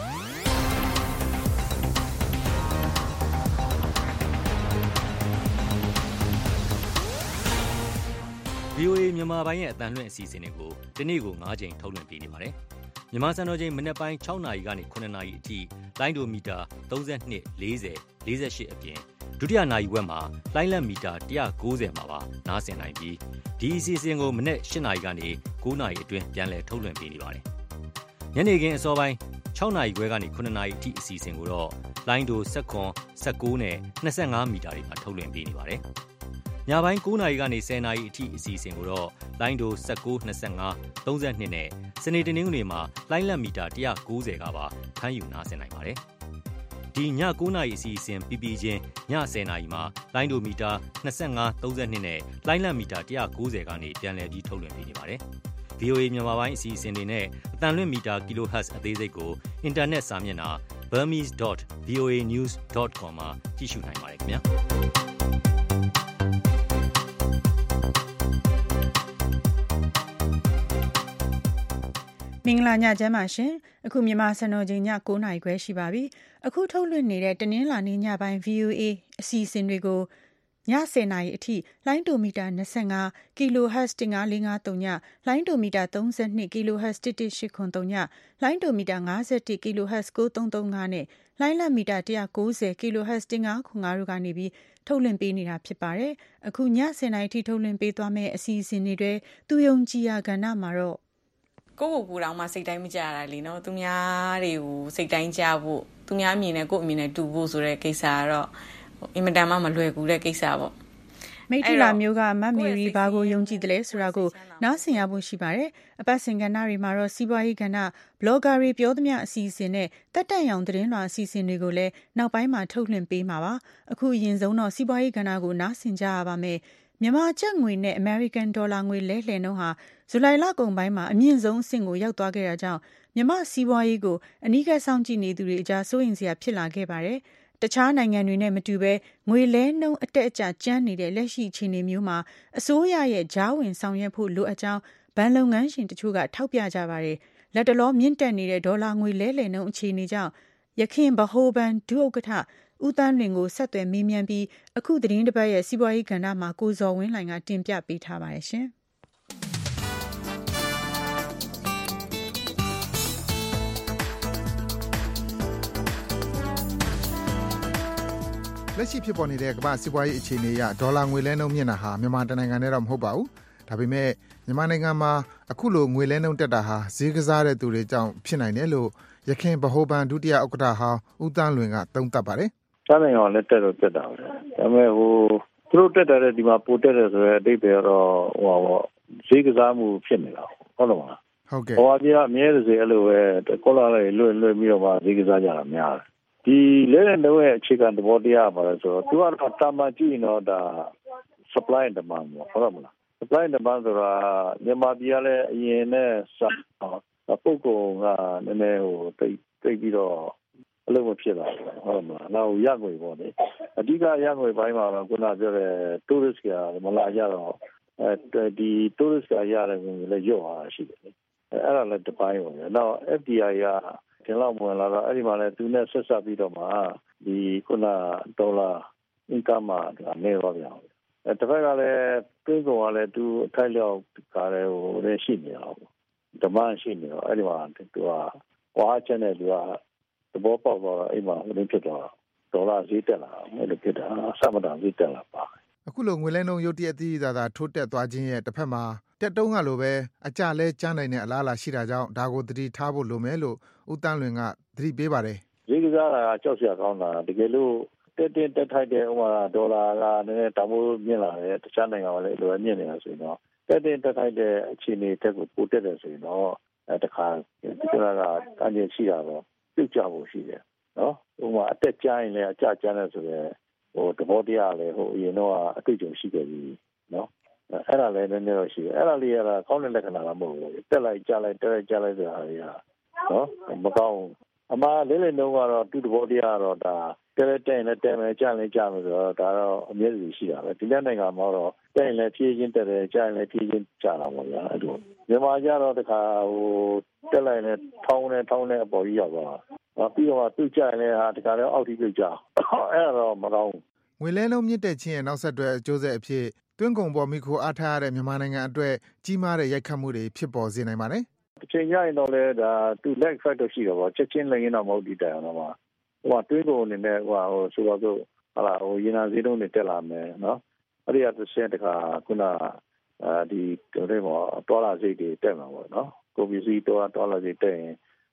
ဗီအိုအေ မြန်မာပိုင်းရဲ့အသံလွှင့်အစီအစဉ်တွေကိုဒီနေ့ကို၅ချိန်ထုတ်လွှင့်ပေးနေပါတယ်။မြန်မာစံတော်ချိန်မနက်ပိုင်း၆နာရီကနေ၇နာရီအထိလိုင်းဒိုမီတာ၃၂ ၄၀ ၄၈အပြင်ဒုတိယနာရီဝက်မှာလိုင်းလက်မီတာ၁၉၀မှာပါနားဆင်နိုင်ပြီးဒီအစီအစဉ်ကိုမနက်၈နာရီကနေ၉နာရီအတွင်းပြန်လည်ထုတ်လွှင့်ပေးနေပါတယ်။ညနေခင်းအစောပိုင်း၆နာရီခွဲကနေခုနှစ်နာရီအထိအစီအစဉ်ကိုတော့လိုင်းဒို၁၇ ၁၉နဲ့၂၅မီတာတွေမှာထုတ်လွှင့်ပေးနေပါတယ်။ညပိုင်း၉နာရီကနေ၁၀နာရီအထိအစီအစဉ်ကိုတော့လိုင်းဒို၁၉ ၂၅ ၃၂နဲ့စနေတနင်္ဂနွေမှာလိုင်းလက်မီတာ၁၉၀ကပါဖမ်းယူနားဆင်နိုင်ပါတယ်။ဒီည၉နာရီအစီအစဉ်ပြီးပြီးချင်းည၁၀နာရီမှာလိုင်းဒိုမီတာ၂၅ ၃၂နဲ့လိုင်းလက်မီတာ၁၉၀ကနေပြန်လည်ပြီးထုတ်လွှင့်ပေးနေပါတယ်။ဗွီအိုအေ မြန်မာပိုင်းအစီအစဉ်တွေနဲ့အတန်လွင့်မီတာ kilohertz အသေးစိတ်ကိုအင်တာနက်စာမျက်နှာ burmese dot v o a news dot com မှာကြည့်ရှုနိုင်ပါတယ်ခင်ဗျာမင်္ဂလာညချမ်းပါရှင်အခုမြန်မာစံတော်ချိန်ည၉နာရီခွဲရှိပါပြီအခုထုတ်လွှင့်နေတဲ့တနင်္လာနေ့ညပိုင်း ဗွီအိုအေ အစီအစဉ်တွေကိုည၁၀နာရီအထိလိုင်းဒိုမီတာ၂၅ kilohertz ၁၅၄၅၃ညလိုင်းဒိုမီတာ၃၂ kilohertz ၁၁၈၇၃ညလိုင်းဒိုမီတာ၅၁ kilohertz ၉၃၃၅နဲ့လိုင်းလက်မီတာ၁၉၀ kilohertz ၁၅၇၅တို့ကနေပြီးထုတ်လွှင့်ပေးနေတာဖြစ်ပါတယ်အခုည၁၀နာရီအထိထုတ်လွှင့်ပေးသွားမယ့်အစီအစဉ်တွေတွေသူယုံကြည်ရာကဏ္ဍမှာတော့ကိုယ့်ကိုယ်ကိုယ်တောင်မှစိတ်တိုင်းမကြရတာလေနော်သူများတွေကိုစိတ်တိုင်းကြဖို့သူများအမြင်နဲ့ကိုယ့်အမြင်နဲ့တူဖို့ဆိုတဲ့ကိစ္စကတော့အင်မတန်မှမလွယ်ကူတဲ့ကိစ္စပေါ့မိထီလာမျိုးကမတ်မေရီဘာကိုယုံကြည်တယ်လဲဆိုတာကိုနားဆင်ရဖို့ရှိပါတယ်အပတ်စဉ်ကဏ္ဍတွေမှာတော့စီးပွားရေးကဏ္ဍဘလော့ဂါတွေပြောသမျှအစီအစဉ်နဲ့တက်တက်ရောင်သတင်းလွှာအစီအစဉ်တွေကိုလည်းနောက်ပိုင်းမှာထုတ်လွှင့်ပေးမှာပါအခုအရင်ဆုံးတော့စီးပွားရေးကဏ္ဍကိုနားဆင်ကြရပါမယ်မြန်မာကျပ်ငွေနဲ့ American ဒေါ်လာငွေလဲလှယ်နှုန်းဟာဇူလိုင်လကုန်ပိုင်းမှာအမြင့်ဆုံးအဆင့်ကိုရောက်သွားခဲ့တာကြောင့်မြန်မာစီးပွားရေးကိုအနီးကပ်စောင့်ကြည့်နေသူတွေအကြားစိုးရိမ်စရာဖြစ်လာခဲ့ပါတယ်တခြားနိုင်ငံတွေနဲ့မတူဘဲငွေလဲနှုန်းအတက်အကျကျန်းနေတဲ့လက်ရှိအခြေအနေမျိုးမှာအစိုးရရဲ့ကြားဝင်ဆောင်ရွက်ဖို့လိုအပ်ကြောင်းဘဏ်လုပ်ငန်းရှင်တချို့ကထောက်ပြကြပါတယ်လက်တလောမြင့်တက်နေတဲ့ဒေါ်လာငွေလဲလှယ်နှုန်းအခြေအနေကြောင့်ရခိုင်ဗဟိုဘဏ်ဒုဥက္ကဋ္ဌဦးသန်းလွင်ကိုဆက်သွယ်မေးမြန်းပြီးအခုသတင်းတစ်ပတ်ရဲ့စီးပွားရေးကဏ္ဍမှာကိုဇော်ဝင်းလှိုင်ကတင်ပြပေးထားပါတယ်ရှင်လက်ရှိဖြစ်ပေါ်နေတဲ့ကမ္ဘာစီးပွားရေးအခြေအနေအရဒေါ်လာငွေလဲနှုန်းမြင့်တာဟာမြန်မာတနိုင်ငံနဲ့တော့မဟုတ်ပါဘူးဒါပေမဲ့မြန်မာနိုင်ငံမှာအခုလိုငွေလဲနှုန်းတက်တာဟာဈေးကစားတဲ့သူတွေကြောင့်ဖြစ်နိုင်တယ်လို့ရခိုင်ဗဟိုဘဏ်ဒုတိယဥက္ကဋ္ဌဟောင်းဦးသန်းလွင်ကသုံးသပ်ပါတယ်စားနိုင်ငံကလည်းတက်တော့တက်တာပဲဒါပေမဲ့ဟိုသူတို့တက်တယ်ဒီမှာပိုတက်တယ်ဆိုတော့အတိတ်ပဲတော့ဟိုပါဈေးကစားမှုဖြစ်နေတာဟုတ်တယ်မလားဟုတ်ကဲ့ဟိုအပြအမြဲတစေအဲ့လိုပဲကောလာလေးလွတ်လွတ်ပြီးတော့မှဈေးကစားကြတာများတယ်ဒီလဲတဲ့နှုန်းရဲ့အခြေခံသဘောတရားပါလဲဆိုတော့သူကတော့တာမန်ကြည့်ရင်တော့ဒါ supply and demand ပေါ့ဟုတ်တယ်မလား supply and demand ဆိုတာမြန်မာပြည်ကလည်းအရင်နဲ့စပုတ်ကုန်ကနည်းနည်းဟိုတိတ်တိတ်ပြီးတော့အလုံးမဖြစ်လာဘူးဟုတ်မလားနောက်ရငွေပေါ့လေအဓိကရငွေပိုင်းမှာတော့ခုနပြောတဲ့ tourist ကမလာကြတော့အဲဒီ tourist ကရတဲ့ငွေလည်းညော့သွားတာရှိတယ်လေအဲ့ဒါလည်းတစ်ပိုင်းပေါ့နောက် F D I ကဒီလောက်ဝင်လာတော့အဲ့ဒီမှာလည်းသူနဲ့ဆက်ဆက်ပြီးတော့မှဒီခုနဒေါ်လာ income မှာနေတော့ပြန်အဲတစ်ဖက်ကလည်းတွင်းကုန်ကလည်းသူအထိုက်လျောက်ကားလည်းဟိုလည်းရှိနေအောင်ဓမ္မရှိနေတော့အဲ့ဒီမှာသူကဝါချတဲ့သူကသဘောပေါက်တော့အိမ်မှာဟိုနေ့ဖြစ်တော့ဒေါ်လာဈေးတက်လာအဲ့လိုဖြစ်တာအစမတန်ဈေးတက်လာပါအခုလိုငွေလဲနှုန်းရုတ်တရက်အသီးသာသာထိုးတက်သွားခြင်းရဲ့တစ်ဖက်မှာတက်တုံးကလိုပဲအကြလဲကျန်းနိုင်တဲ့အလားအလာရှိတာကြောင့်ဒါကိုသတိထားဖို့လိုမယ်လို့ဦးတန်းလွင်ကသတိပေးပါတယ်ဈေးကစားတာကြောက်စရာကောင်းတာတကယ်လို့တက်တက်တက်ထိုက်တဲ့ဥမာဒေါ်လာကနည်းနည်းတမိုးမြင့်လာတယ်တခြားနိုင်ငံကလည်းလိုမြင့်နေတာဆိုရင်တော့တက်တက်တက်ထိုက်တဲ့အခြေအနေတက်ကိုပိုတက်တယ်ဆိုရင်တော့အဲတခါဒီကရာကအန်ရရှိတာတော့ပြုတ်ကြဖို့ရှိတယ်နော်ဥမာအတက်ကျရင်လည်းအကျကျန်းတယ်ဆိုရင်ဟိုသဘောတရားလည်းဟိုအရင်တော့အတွေ့အကြုံရှိခဲ့ပြီနော်အဲ့ဒါလည်းနည်းနည်းတော့ရှိတယ်အဲ့ဒါလေးကကောင်းတဲ့လက္ခဏာလားမဟုတ်ဘူးတက်လိုက်ကျလိုက်တက်လိုက်ကျလိုက်ဆိုတာတွေကနော်မကောင်းအမှားလေးလေးနှုန်းကတော့သူ့သဘောတရားကတော့ဒါတဲတဲနဲ့တဲမယ်ကြာလည်းကြာမယ်ဆိုတော့ဒါတော့အမြဲတမ်းရှိတာပဲဒီလက်နိုင်ငံမှာတော့တဲရင်လည်းဖြည်းချင်းတက်တယ်ကြာရင်လည်းဖြည်းချင်းကြာတာပေါ့ဗျာအဲ့လိုမြန်မာကျတော့တခါဟိုတက်လိုက်နဲ့ထောင်းနဲ့ထောင်းနဲ့အပေါ်ကြီးရောက်သွားတာပြီးတော့သူ့ကြာရင်လည်းဟာတခါလည်းအောက်ထိပြုတ်ကြအဲ့ဒါတော့မကောင်းငွေလဲနှုန်းမြင့်တက်ခြင်းရဲ့နောက်ဆက်တွဲအကျိုးဆက်အဖြစ်တွင်းကုန်ပေါ်မိခိုအားထားရတဲ့မြန်မာနိုင်ငံအတွက်ကြီးမားတဲ့ရိုက်ခတ်မှုတွေဖြစ်ပေါ်စေနိုင်ပါတယ်တစ်ချိန်ကျရင်တော့လေဒါသူ lag effect ရှိတော့ပေါ့ချက်ချင်းလည်းရင်တော့မဟုတ်ဒီတိုင်အောင်တော့ဟိုကတွင်းကုန်အနေနဲ့ဟိုဟိုဆိုတော့ဟာလာဟိုရင်နာစည်းတုံးတွေတက်လာမယ်နော်အဲ့ဒီအတစ်ချက်တခါခုနအာဒီတို့တွေပေါ့ဒေါ်လာဈေးတွေတက်မှာပေါ့နော်ကုန်ပစ္စည်းဒေါ်လာဒေါ်လာဈေးတက်ရင်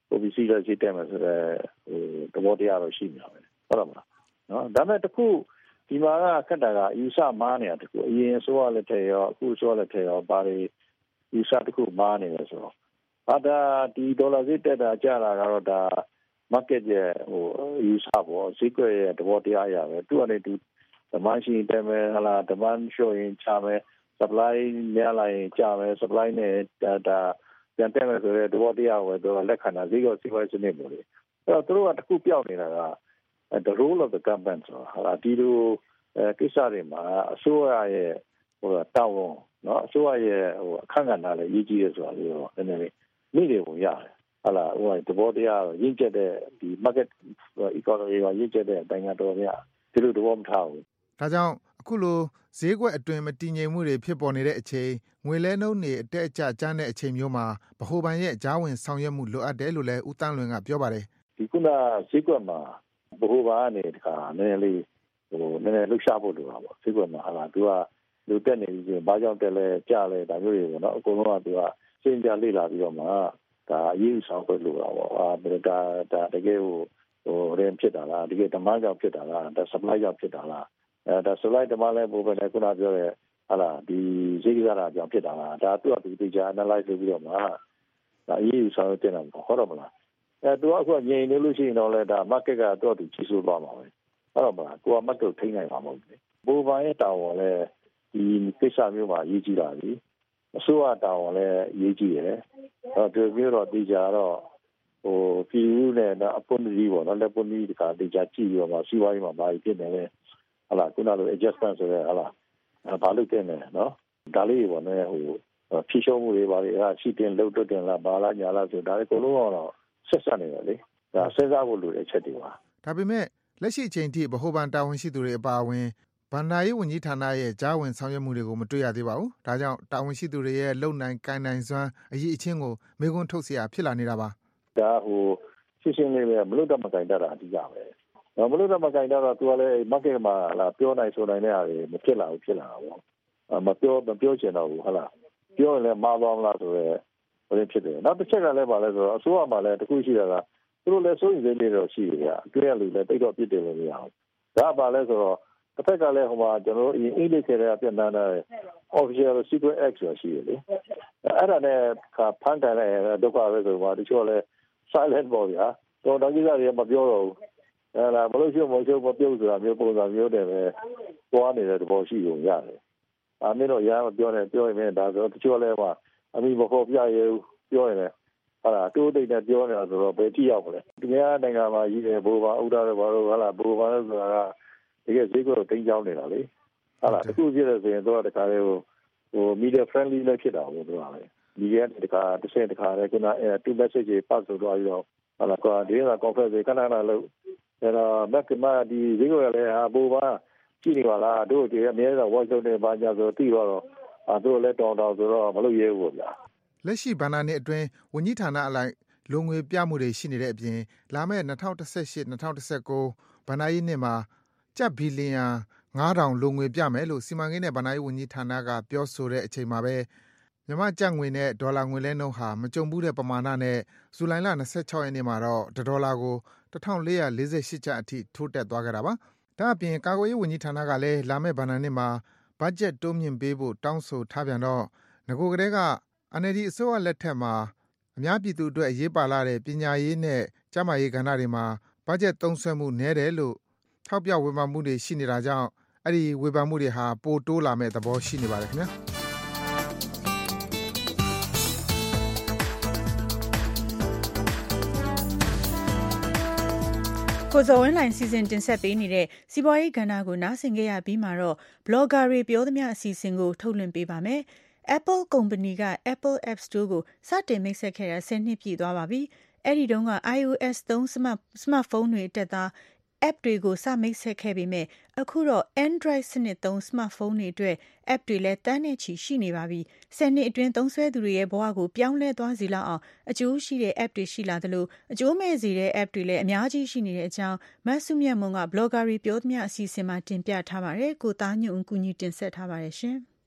ကိုပစ္စည်းလည်းရှိတယ်မှာဆိုတော့ဟိုတဘောတရားတော့ရှိနေတာပဲဟုတ်တယ်မလားနော်ဒါပေမဲ့တခုဒီမှာကခက်တာကယူဆမားနေတာတခုအရင်ဆိုရလက်ထဲရောအခုဆိုရလက်ထဲရောဘာတွေယူဆတခုမားနေလဲဆိုတော့ဘာသာဒီဒေါ်လာဈေးတက်တာကျလာကတော့ဒါ market ရဲ့ဟိုယူဆပေါ့ဈေးကွက်ရဲ့တဘောတရားရပဲသူကနေသူdemand ရှိတယ်မယ်ဟလာ demand ရှိရင်ချမယ် supply များလာရင်ကျမယ် supply နဲ့ဒါပြန်တက်မယ်ဆိုတော့တဘောတရားပဲသူကလက်ခံတာဈေးကစီးပွားရေးစနစ်ပေါ့လေအဲ့တော့သူတို့ကတခုပြောက်နေတာက the role of the government ဆိုဟာဒီလိုကိစ္စတွေမှာအစိုးရရဲ့ဟိုတောင်းဝန်နော်အစိုးရရဲ့ဟိုအခန့်ကဏ္ဍလည်းရေးကြည့်ရဆိုတာလေးတော့နည်းနည်းလေးမိတယ်ပုံရတယ်ဟာလာဟိုတဘောတရားရင်းချက်တဲ့ဒီ market economy ကရင်းချက်တဲ့အတိုင်းကတော့ဗျာဒီလိုတော့မထားဘူးဒါကြောင့်အခုလိုဈေးကွက်အတွင်းမတည်ငြိမ်မှုတွေဖြစ်ပေါ်နေတဲ့အချိန်ငွေလဲနှုန်းတွေအတက်အကျကျတဲ့အချိန်မျိုးမှာဗဟိုဘဏ်ရဲ့ကြားဝင်ဆောင်ရွက်မှုလိုအပ်တယ်လို့လည်းဦးတန်းလွင်ကပြောပါတယ်ဒီခုနဈေးကွက်မှာဗဟိုဘဏ်ကနေတခါနည်းနည်းလေးဟိုနည်းနည်းလှုပ်ရှားဖို့လိုတာပေါ့ဈေးကွက်မှာဟာလာသူကလူတက်နေပြီးဘာကြောင့်တက်လဲကျလဲဒါမျိုးတွေပေါ့နော်အကုန်လုံးကသူကစင်ကြလေ့လာပြီးတော့မှဒါအရေးဆောင်ခွင့်လိုတာပေါ့အာဒါဒါတကယ်ဟိုဟိုရင်ဖြစ်တာလားတကယ်ဒမန်းကြောင့်ဖြစ်တာလားဒါ supply ကြောင့်ဖြစ်တာလားအဲဒါ supply ဒမန်းလည်းပို့ပဲလေခုနပြောတဲ့ဟာလာဒီဈေးကစားတာကြောင့်ဖြစ်တာလားဒါသူကသူတေချာ analyze လုပ်ပြီးတော့မှဒါအရေးဆောင်တင်တာပေါ့ဟုတ်တော့မလားအဲသူကအခုငြိမ်နေလို့ရှိရင်တော့လေဒါ market ကတော့သူကြီးစိုးသွားမှာပဲဟုတ်တော့မလားကိုက market ထိန်းနိုင်မှာမဟုတ်ဘူးဘိုးဘိုင်းရဲ့တာဝန်လည်းဒီကိစ္စမျိုးမှာရေးကြည့်တာလေအစိုးရတာဝန်လည်းရေးကြည့်ရတယ်အဲဒါမျိုးတော့တေချာတော့ဟိုပြည်ဦးနဲ့အပွန်ကြီးပေါ့နော်လက်ပွန်ကြီးတခါတေချာကြည့်ပြီးတော့မှစီးပွားရေးမှာဘာဖြစ်နေလဲဟာလာခုနလို adjustment ဆိုရဲဟာလာဘာလို့တင်နေနော်ဒါလေးပေါ့နော်ဟိုဖြည့်ရှုံးမှုတွေဘာတွေအဲရှိတင်လှုပ်တွတ်တင်လားဘာလားညာလားဆိုဒါလေးအကုန်လုံးတော့ဆက်ဆက်နေတယ်လေဒါစဉ်းစားဖို့လိုတဲ့အချက်တွေပါဒါပေမဲ့လက်ရှိအချိန်ထိဗဟိုဘဏ်တာဝန်ရှိသူတွေအပါအဝင်ဘဏ္ဍာရေးဝန်ကြီးဌာနရဲ့ကြားဝင်ဆောင်ရွက်မှုတွေကိုမတွေ့ရသေးပါဘူးဒါကြောင့်တာဝန်ရှိသူတွေရဲ့လုံနိုင်ကိုင်နိုင်စွမ်းအရေးအချင်းကိုမေးခွန်းထုတ်เสียဖြစ်လာနေတာပါဒါဟိုရှင်းရှင်းလေးပဲမလို့တော့မကင်တတ်တာအဓိကပဲမလို့တော့မကင်တတ်တော့သူကလည်း market မှာလာပြောနိုင်ဆိုနိုင်တဲ့ဟာတွေမဖြစ်လာဘူးဖြစ်လာတာပေါ့မပြောမပြောချင်တော့ဘူးဟုတ်လားပြောရင်လည်းမှားသွားမလားဆိုတော့ဘယ်ဖြစ်တယ်နောက်တစ်ချက်ကလည်းပါလဲဆိုတော့အစိုးရမှာလည်းတခုရှိတာကသူတို့လည်းစိုးရိမ်စိတ်တွေတော့ရှိတယ်ဗျာတွေ့ရလူလည်းတိတ်တော့ပြစ်တယ်လို့မရအောင်ဒါပါလဲဆိုတော့တစ်ဖက်ကလည်းဟိုမှာကျွန်တော်တို့အင်္ဂလိပ်ထဲကပြန်လာတဲ့ official secret act ဆိုရှိတယ်လေအဲ့ဒါနဲ့ဖန်တယ်လည်းဒုက္ခပဲဆိုတော့တချို့လည်း silent ပေါ့ဗျာတော့တောင်ကြီးကလည်းမပြောတော့ဘူးအဲ့ဒါမလို့ရှိမလို့မပြုတ်ဆိုတာမျိုးပုံစံမျိုးတည်းပဲသွားနေတဲ့သဘောရှိုံရတယ်အမင်းတို့ရမ်းမပြောနဲ့ပြောရင်ဒါဆိုတချို့လည်းအမိမဖို့ပြရဲပြောရင်လည်းဟာတိုးတိတ်နဲ့ပြောနေတာဆိုတော့ဘယ်ကြည့်ရောက်မလဲဒီများနိုင်ငံမှာကြီးတယ်ဘိုးဘာဥဒါတွေဘာလို့ဟာလာဘိုးဘာလို့ဆိုတာကတကယ်ဈေးကွက်ကိုတင်းကြောင်းနေတာလေဟာလာတခုပြည့်တယ်ဆိုရင်တော့တခါလေးဟိုဟို media friendly လည်းဖြစ်တာပေါ့သူကလေဒီကတခါတစ်ဆင့်တခါလေးခုနအဲ two message တွေပတ်ဆိုတော့ပြီးတော့ဟာလာကွာဒီက conference တွေခဏခဏလုပ်အဲ့တော့ back မှာဒီဈေးကွက်ကလည်းဟာဘိုးဘာကြည့်နေပါလားတို့ဒီအများကြီး watch လုပ်နေပါကြဆိုတော့ပြီးတော့အဲတို့လည်းတောင်းတောင်းဆိုတော့မလုပ်ရဲဘူးဗျာလက်ရှိဘဏ္ဍာနှစ်အတွင်းဝန်ကြီးဌာနအလိုက်လုံငွေပြမှုတွေရှိနေတဲ့အပြင်လာမယ့်၂၀၁၈ ၂၀၁၉ဘဏ္ဍာရေးနှစ်မှာကျပ်ဘီလီယံငါးထောင်လုံငွေပြမယ်လို့စီမံကိန်းနဲ့ဘဏ္ဍာရေးဝန်ကြီးဌာနကပြောဆိုတဲ့အချိန်မှာပဲမြန်မာကျပ်ငွေနဲ့ဒေါ်လာငွေလဲနှုန်းဟာမကြုံဘူးတဲ့ပမာဏနဲ့ဇူလိုင်လ၂၆ရက်နေ့မှာတော့တစ်ဒေါ်လာကို၁၄၄၈ကျပ်အထိထိုးတက်သွားခဲ့တာပါ။ဒါ့အပြင်ကာကွယ်ရေးဝန်ကြီးဌာနကလည်းလာမယ့်ဘဏ္ဍာနှစ်မှာဘတ်ဂျက်တိုးမြင့်ပေးဖို့တောင်းဆိုထားပြန်တော့ငကိုကလေးက အန်အယ်လ်ဒီ အစိုးရလက်ထက်မှာအများပြည်သူအတွက်အရေးပါလာတဲ့ပညာရေးနဲ့ကျန်းမာရေးကဏ္ဍတွေမှာဘတ်ဂျက်သုံးစွဲမှုနည်းတယ်လို့ထောက်ပြဝေဖန်မှုတွေရှိနေတာကြောင့်အဲ့ဒီဝေဖန်မှုတွေဟာပိုတိုးလာမဲ့သဘောရှိနေပါတယ်ခင်ဗျာကိုဇော်ဝင်းလိုင်စီစဉ်တင်ဆက်ပေးနေတဲ့စီးပွားရေးကဏ္ဍကိုနားဆင်ကြရပြီးမှတော့ blogger တွေပြောသမျှအစီအစဉ်ကိုထုတ်လွှင့်ပေးပါမယ်။ Apple ကုမ္ပဏီက Apple App Store ကိုစတင်မိတ်ဆက်ခဲ့တာဆယ်နှစ်ပြည့်သွားပါပြီ။အဲ့ဒီတုန်းက iOS သုံး smartphone တွေတက်သား app တွေကိုစမိတ်ဆက်ခဲ့ပေမဲ့အခုတော့ Android စနစ်သုံး smartphone တွေအတွက် app တွေလည်းတန်းနဲ့ချီရှိနေပါပြီ။ဆယ်နှစ်အတွင်းသုံးစွဲသူတွေရဲ့ဘဝကိုပြောင်းလဲသွားစေလောက်အောင်အကျိုးရှိတဲ့ app တွေရှိလာသလိုအကျိုးမဲ့စေတဲ့ app တွေလည်းအများကြီးရှိနေတဲ့အကြောင်းမဆုမြတ်မွန်က blogger တွေပြောသမျှအစီအစဉ်မှာတင်ပြထားပါတယ်။ကိုသားညွန့်ဦးကူညီတင်ဆက်ထားပါတယ်ရှင်။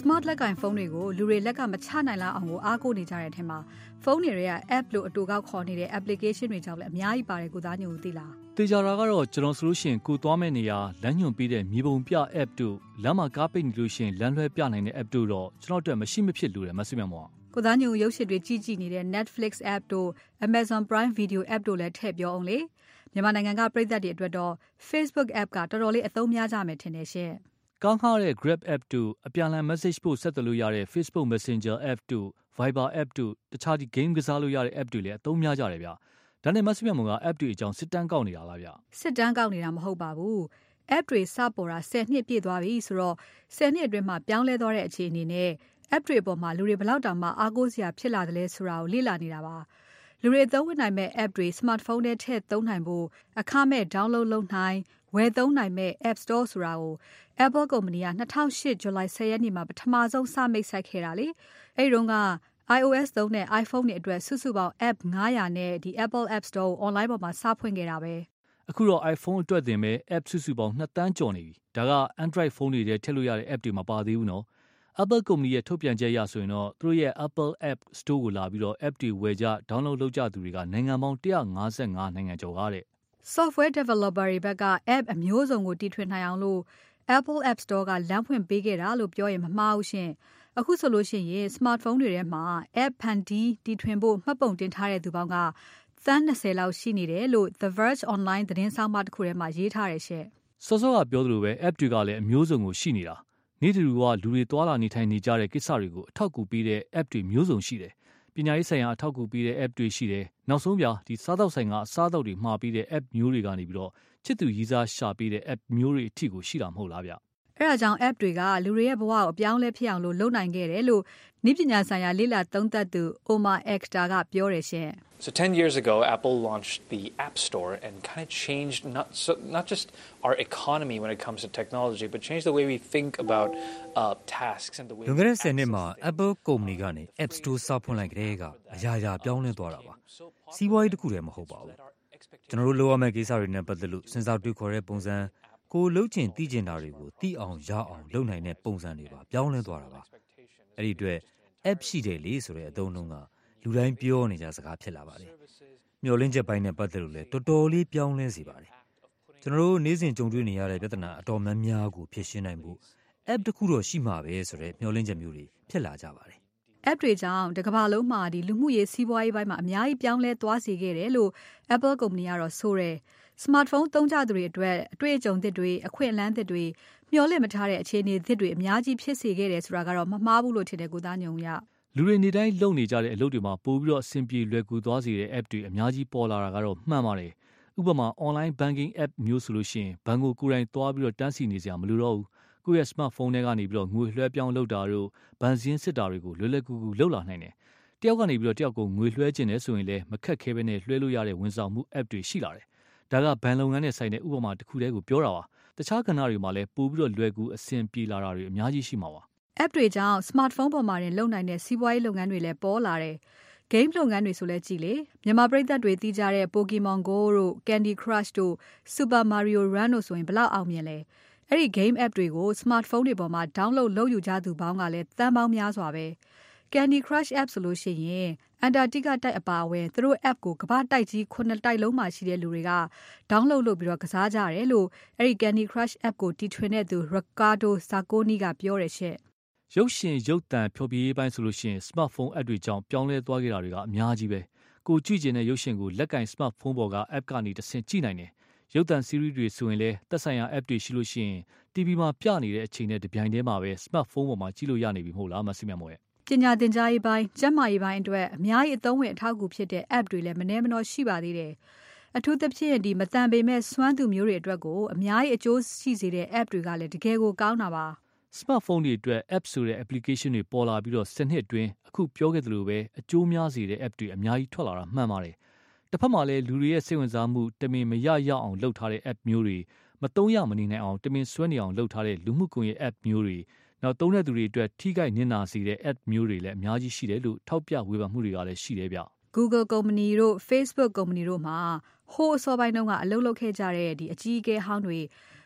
smart လက်ကင်ဖုန်းတွေကိုလူတွေလက်ကမချနိုင်လောက်အောင်ကိုအားကိုးနေကြတဲ့အထက်မှာဖုန်းတွေက app လို့အတူကောက်ခေါ်နေတဲ့ application တွေကြောင့်လည်းအများကြီးပါတယ်ကိုသားညို့သိလားတေချာတာကတော့ကျွန်တော်ဆိုလို့ရှိရင်ကိုသွားမဲ့နေရာလမ်းညွှန်ပေးတဲ့မြေပုံပြ app တို့လမ်းမှာကားပိတ်နေလို့ရှိရင်လမ်းလွှဲပြနိုင်တဲ့ app တို့တော့ကျွန်တော်တို့မရှိမဖြစ်လို့တယ်မဆွေးမြမောကိုသားညို့ရုပ်ရှင်တွေကြည့်ကြည့်နေတဲ့ Netflix app တို့ Amazon Prime Video app တို့လည်းထည့်ပြောအောင်လေမြန်မာနိုင်ငံကပြည်သက်တွေအတွက်တော့ Facebook app ကတော်တော်လေးအသုံးများကြမယ်ထင်တယ်ရှင်ကောင်းခါတဲ့ Grab app တို့အပြန်အလှန် message ပို့ဆက်သွယ်လို့ရတဲ့ Facebook Messenger app တို့ Viber app တို့တခြားဒီ game ကစားလို့ရတဲ့ app တွေလည်းအသုံးများကြတယ်ဗျဒါနဲ့မဆွေးမြမက app တွေအကြောင်းစစ်တမ်းကောက်နေတာလားဗျစစ်တမ်းကောက်နေတာမဟုတ်ပါဘူး app တွေစပေါ်တာtenနှစ်ပြည့်သွားပြီဆိုတော့tenနှစ်အတွင်းမှာပြောင်းလဲသွားတဲ့အခြေအနေနဲ့ app တွေပေါ်မှာလူတွေဘယ်လောက်တောင်မှအားကိုးစရာဖြစ်လာတယ်လဲဆိုတာကိုလေ့လာနေတာပါလူတွေသုံးဝင်နိုင်မဲ့ app တွေ smartphone ထဲထည့်သုံးနိုင်ဖို့အခမဲ့ download လုပ်နိုင်ဝယ်သုံးနိုင်မဲ့ app store ဆိုတာကို Apple ကုမ္ပဏီကtwo thousand eight ဇူလိုင်tenရက်နေ့မှာပထမဆုံးစမိတ်ဆက်ခဲ့တာလေအဲ့ဒီတော့က iOS သုံးတဲ့ iPhone တွေအတွက်စုစုပေါင်း app nine hundredနဲ့ဒီ Apple App Store ကို online ပေါ်မှာစဖွင့်ခဲ့တာပဲအခုတော့ iPhone အတွက်တင်မဲ့ app စုစုပေါင်းtwoသန်းကျော်နေပြီဒါက Android ဖုန်းတွေထဲထည့်လို့ရတဲ့ app တွေမပါသေးဘူးနော် Apple ကုမ္ပဏီရဲ့ထုတ်ပြန်ချက်အရဆိုရင်တော့သူတို့ရဲ့ Apple App Store ကိုလာပြီးတော့ app တွေဝယ်ကြ download လုပ်ကြသူတွေကနိုင်ငံပေါင်းone hundred fifty-fiveနိုင်ငံကျော်ကားတဲ့ software developer တွေဘက်က app အမျိုးစုံကိုတီထွင်နိုင်အောင်လို့ Apple App Store ကလမ်းဖွင့်ပေးခဲ့တာလို့ပြောရင်မမှားဘူးရှင်အခုဆိုလို့ရှိရင် smartphone တွေထဲမှာ app ဖန်တီးတီထွင်ဖို့မှတ်ပုံတင်ထားတဲ့သူပေါင်းကone hundred twentyလောက်ရှိနေတယ်လို့ The Verge Online သတင်းဆောင်မတစ်ခုထဲမှာရေးထားတယ်ရှင်စောစောကပြောသလိုပဲ app တွေကလည်းအမျိုးစုံကိုရှိနေတာနေ့တူကလူတွေသွားလာနေထိုင်နေကြတဲ့ကိစ္စတွေကိုအထောက်အကူပေးတဲ့ app တွေမျိုးစုံရှိတယ်ပညာရေးဆိုင်ရာအထောက်အကူပေးတဲ့ app တွေရှိတယ်နောက်ဆုံးပြဒီစားသောက်ဆိုင်ကအစားအသောက်တွေမှာပေးတဲ့ app မျိုးတွေကနေပြီးတော့ချစ်သူရည်စားရှာပေးတဲ့ app မျိုးတွေအထိကိုရှိတာမဟုတ်လားဗျအဲ့ဒါကြောင့် app တွေကလူတွေရဲ့ဘဝကိုအပြောင်းလဲဖြစ်အောင်လို့လုပ်နိုင်ခဲ့တယ်လို့နည်းပညာဆိုင်ရာလေ့လာသုံးသပ်သူ Omar Akhtar ကပြောတယ်ရှင် So ten years ago, Apple launched the App Store and kind of changed not so, not just our economy when it comes to technology, but changed the way we think about uh, tasks and the way. လွန်ခဲ့တဲ့tenနှစ်မှာ Apple ကုမ္ပဏီကနေ App Store စဖွင့်လိုက်တဲ့ကအရာရာပြောင်းလဲသွားတာပါ။စီးပွားရေးတစ်ခုတည်းမဟုတ်ပါဘူး။ကျွန်တော်တို့လုပ်ရမယ့်ကိစ္စတွေနဲ့ပတ်သက်လို့စဉ်းစားတွေးခေါ်တဲ့ပုံစံကိုလှုပ်ချင်သိကျင်တာတွေကိုသိအောင်ရအောင်လုပ်နိုင်တဲ့ပုံစံတွေပါပြောင်းလဲသွားတာပါ။အဲ့ဒီအတွက် app ရှိတယ်လေဆိုတဲ့အသုံးအနှုန်းကလူတိုင်းပြောနေကြစကားဖြစ်လာပါတယ်။မျောလင်းချက်ပိုင်းနဲ့ပတ်သက်လို့လည်းတော်တော်လေးပြောင်းလဲစေပါတယ်။ကျွန်တော်တို့နေ့စဉ်ကြုံတွေ့နေရတဲ့ပြဿနာအတော်များများကိုဖြေရှင်းနိုင်ဖို့ app တစ်ခုတော့ရှိမှာပဲဆိုတဲ့မျောလင်းချက်မျိုးတွေဖြစ်လာကြပါတယ်။ app တွေကြောင့်တစ်ကမ္ဘာလုံးမှာဒီလူမှုရေးစီးပွားရေးပိုင်းမှာအများကြီးပြောင်းလဲသွားစေခဲ့တယ်လို့ Apple ကုမ္ပဏီကတော့ဆိုတယ်။ smartphone သုံးကြသူတွေအတွက်အတွေ့အကြုံသစ်တွေအခွင့်အလမ်းသစ်တွေမျှော်လင့်မထားတဲ့အခြေအနေသစ်တွေအများကြီးဖြစ်စေခဲ့တယ်ဆိုတာကတော့မမှားဘူးလို့ထင်တယ်ကိုသားညုံရလူတွေနေတိုင်းလုပ်နေကြတဲ့အလုပ်တွေမှာပို့ပြီးတော့အဆင်ပြေလွယ်ကူသွားစေတဲ့ app တွေအများကြီးပေါ်လာတာကတော့မှန်ပါတယ်ဥပမာ online banking app မျိုးဆိုလို့ရှိရင်ဘဏ်ကိုကိုယ်တိုင်သွားပြီးတော့တန်းစီနေစရာမလိုတော့ဘူးကိုယ့်ရဲ့ smartphone ထဲကနေပြီးတော့ငွေလွှဲပြောင်းလုပ်တာတို့ဘဏ်စင်းစစ်တာတွေကိုလွယ်လွယ်ကူကူလုပ်လာနိုင်တယ်တယောက်ကနေပြီးတော့တယောက်ကိုငွေလွှဲခြင်းနဲ့ဆိုရင်လည်းမခက်ခဲဘဲနဲ့လွှဲလို့ရတဲ့ဝန်ဆောင်မှု app တွေရှိလာတယ်ဒါကဘဏ်လုပ်ငန်းနဲ့ဆိုင်တဲ့ဥပမာတစ်ခုတည်းကိုပြောတာပါတခြားကဏ္ဍတွေမှာလည်းပို့ပြီးတော့လွယ်ကူအဆင်ပြေလာတာတွေအများကြီးရှိမှာပါ app တွေကြောင့် smartphone ပေါ်မှာတင်လုပ်နိုင်တဲ့စီးပွားရေးလုပ်ငန်းတွေလည်းပေါ်လာတယ် game လုပ်ငန်းတွေဆိုလဲကြည့်လေမြန်မာပြည်သက်တွေသိကြတဲ့ Pokemon Go တို့ Candy Crush တို့ Super Mario Run တို့ဆိုရင်ဘလောက်အောင်မြင်လဲအဲ့ဒီ game app တွေကို smartphone တွေပေါ်မှာ download လုပ်ယူကြသူပေါင်းကလည်းတန်းပေါင်းများစွာပဲ Candy Crush app ဆိုလို့ရှိရင် Antarctica တိုက်အပါအဝင်သူတို့ app ကိုကမ္ဘာတိုက်ကြီးခုနှစ်တိုက်လုံးမှာရှိတဲ့လူတွေက download လုပ်ပြီးတော့ကစားကြတယ်လို့အဲ့ဒီ Candy Crush app ကိုတီထွင်တဲ့သူ Riccardo Zacconi ကပြောတယ်ရှင့်ရုပ်ရှင်ရုပ်သံဖျော်ဖြေရေးပိုင်းဆိုလို့ရှိရင် smartphone app တွေကြောင့်ပြောင်းလဲသွားခဲ့တာတွေကအများကြီးပဲကိုကြည့်ကျင်တဲ့ရုပ်ရှင်ကိုလက်ကင် smartphone ပေါ်က app ကနေတဆင့်ကြည့်နိုင်တယ်ရုပ်သံ series တွေဆိုရင်လည်းသက်ဆိုင်ရာ app တွေရှိလို့ရှိရင် တီဗီ မှာပြနေတဲ့အချိန်နဲ့တပြိုင်တည်းမှာပဲ smartphone ပေါ်မှာကြည့်လို့ရနေပြီမဟုတ်လားမဆီမြတ်မော်ရဲ့ပညာသင်ကြားရေးပိုင်းကျန်းမာရေးပိုင်းအတွက်အများကြီးအသုံးဝင်အထောက်အကူဖြစ်တဲ့ app တွေလည်းမနှဲမနှောရှိပါသေးတယ်အထူးသဖြင့်ဒီမတန်ပေမဲ့စွမ်းသူမျိုးတွေအတွက်ကိုအများကြီးအကျိုးရှိစေတဲ့ app တွေကလည်းတကယ်ကိုကောင်းတာပါ smartphone တွေအတွက် app ဆိုတဲ့ application တွေပေါ်လာပြီးတော့tenနှစ်အတွင်းအခုပြောခဲ့သလိုပဲအကျိုးများစေတဲ့ app တွေအများကြီးထွက်လာတာမှန်ပါတယ်။တစ်ဖက်မှာလည်းလူတွေရဲ့စိတ်ဝင်စားမှုတမင်မရရအောင်လုပ်ထားတဲ့ app မျိုးတွေမသုံးရမနေနိုင်အောင်တမင်ဆွဲနေအောင်လုပ်ထားတဲ့လူမှုကွန်ရက် app မျိုးတွေနောက်သုံးတဲ့သူတွေအတွက်ထိခိုက်နစ်နာစေတဲ့ app မျိုးတွေလည်းအများကြီးရှိတယ်လို့ထောက်ပြဝေဖန်မှုတွေကလည်းရှိတယ်ဗျ။ Google ကုမ္ပဏီတို့ Facebook ကုမ္ပဏီတို့မှာဟိုးအစောပိုင်းတုန်းကအလုပ်လုပ်ခဲ့ကြတဲ့ဒီအကြီးအကဲဟောင်းတွေ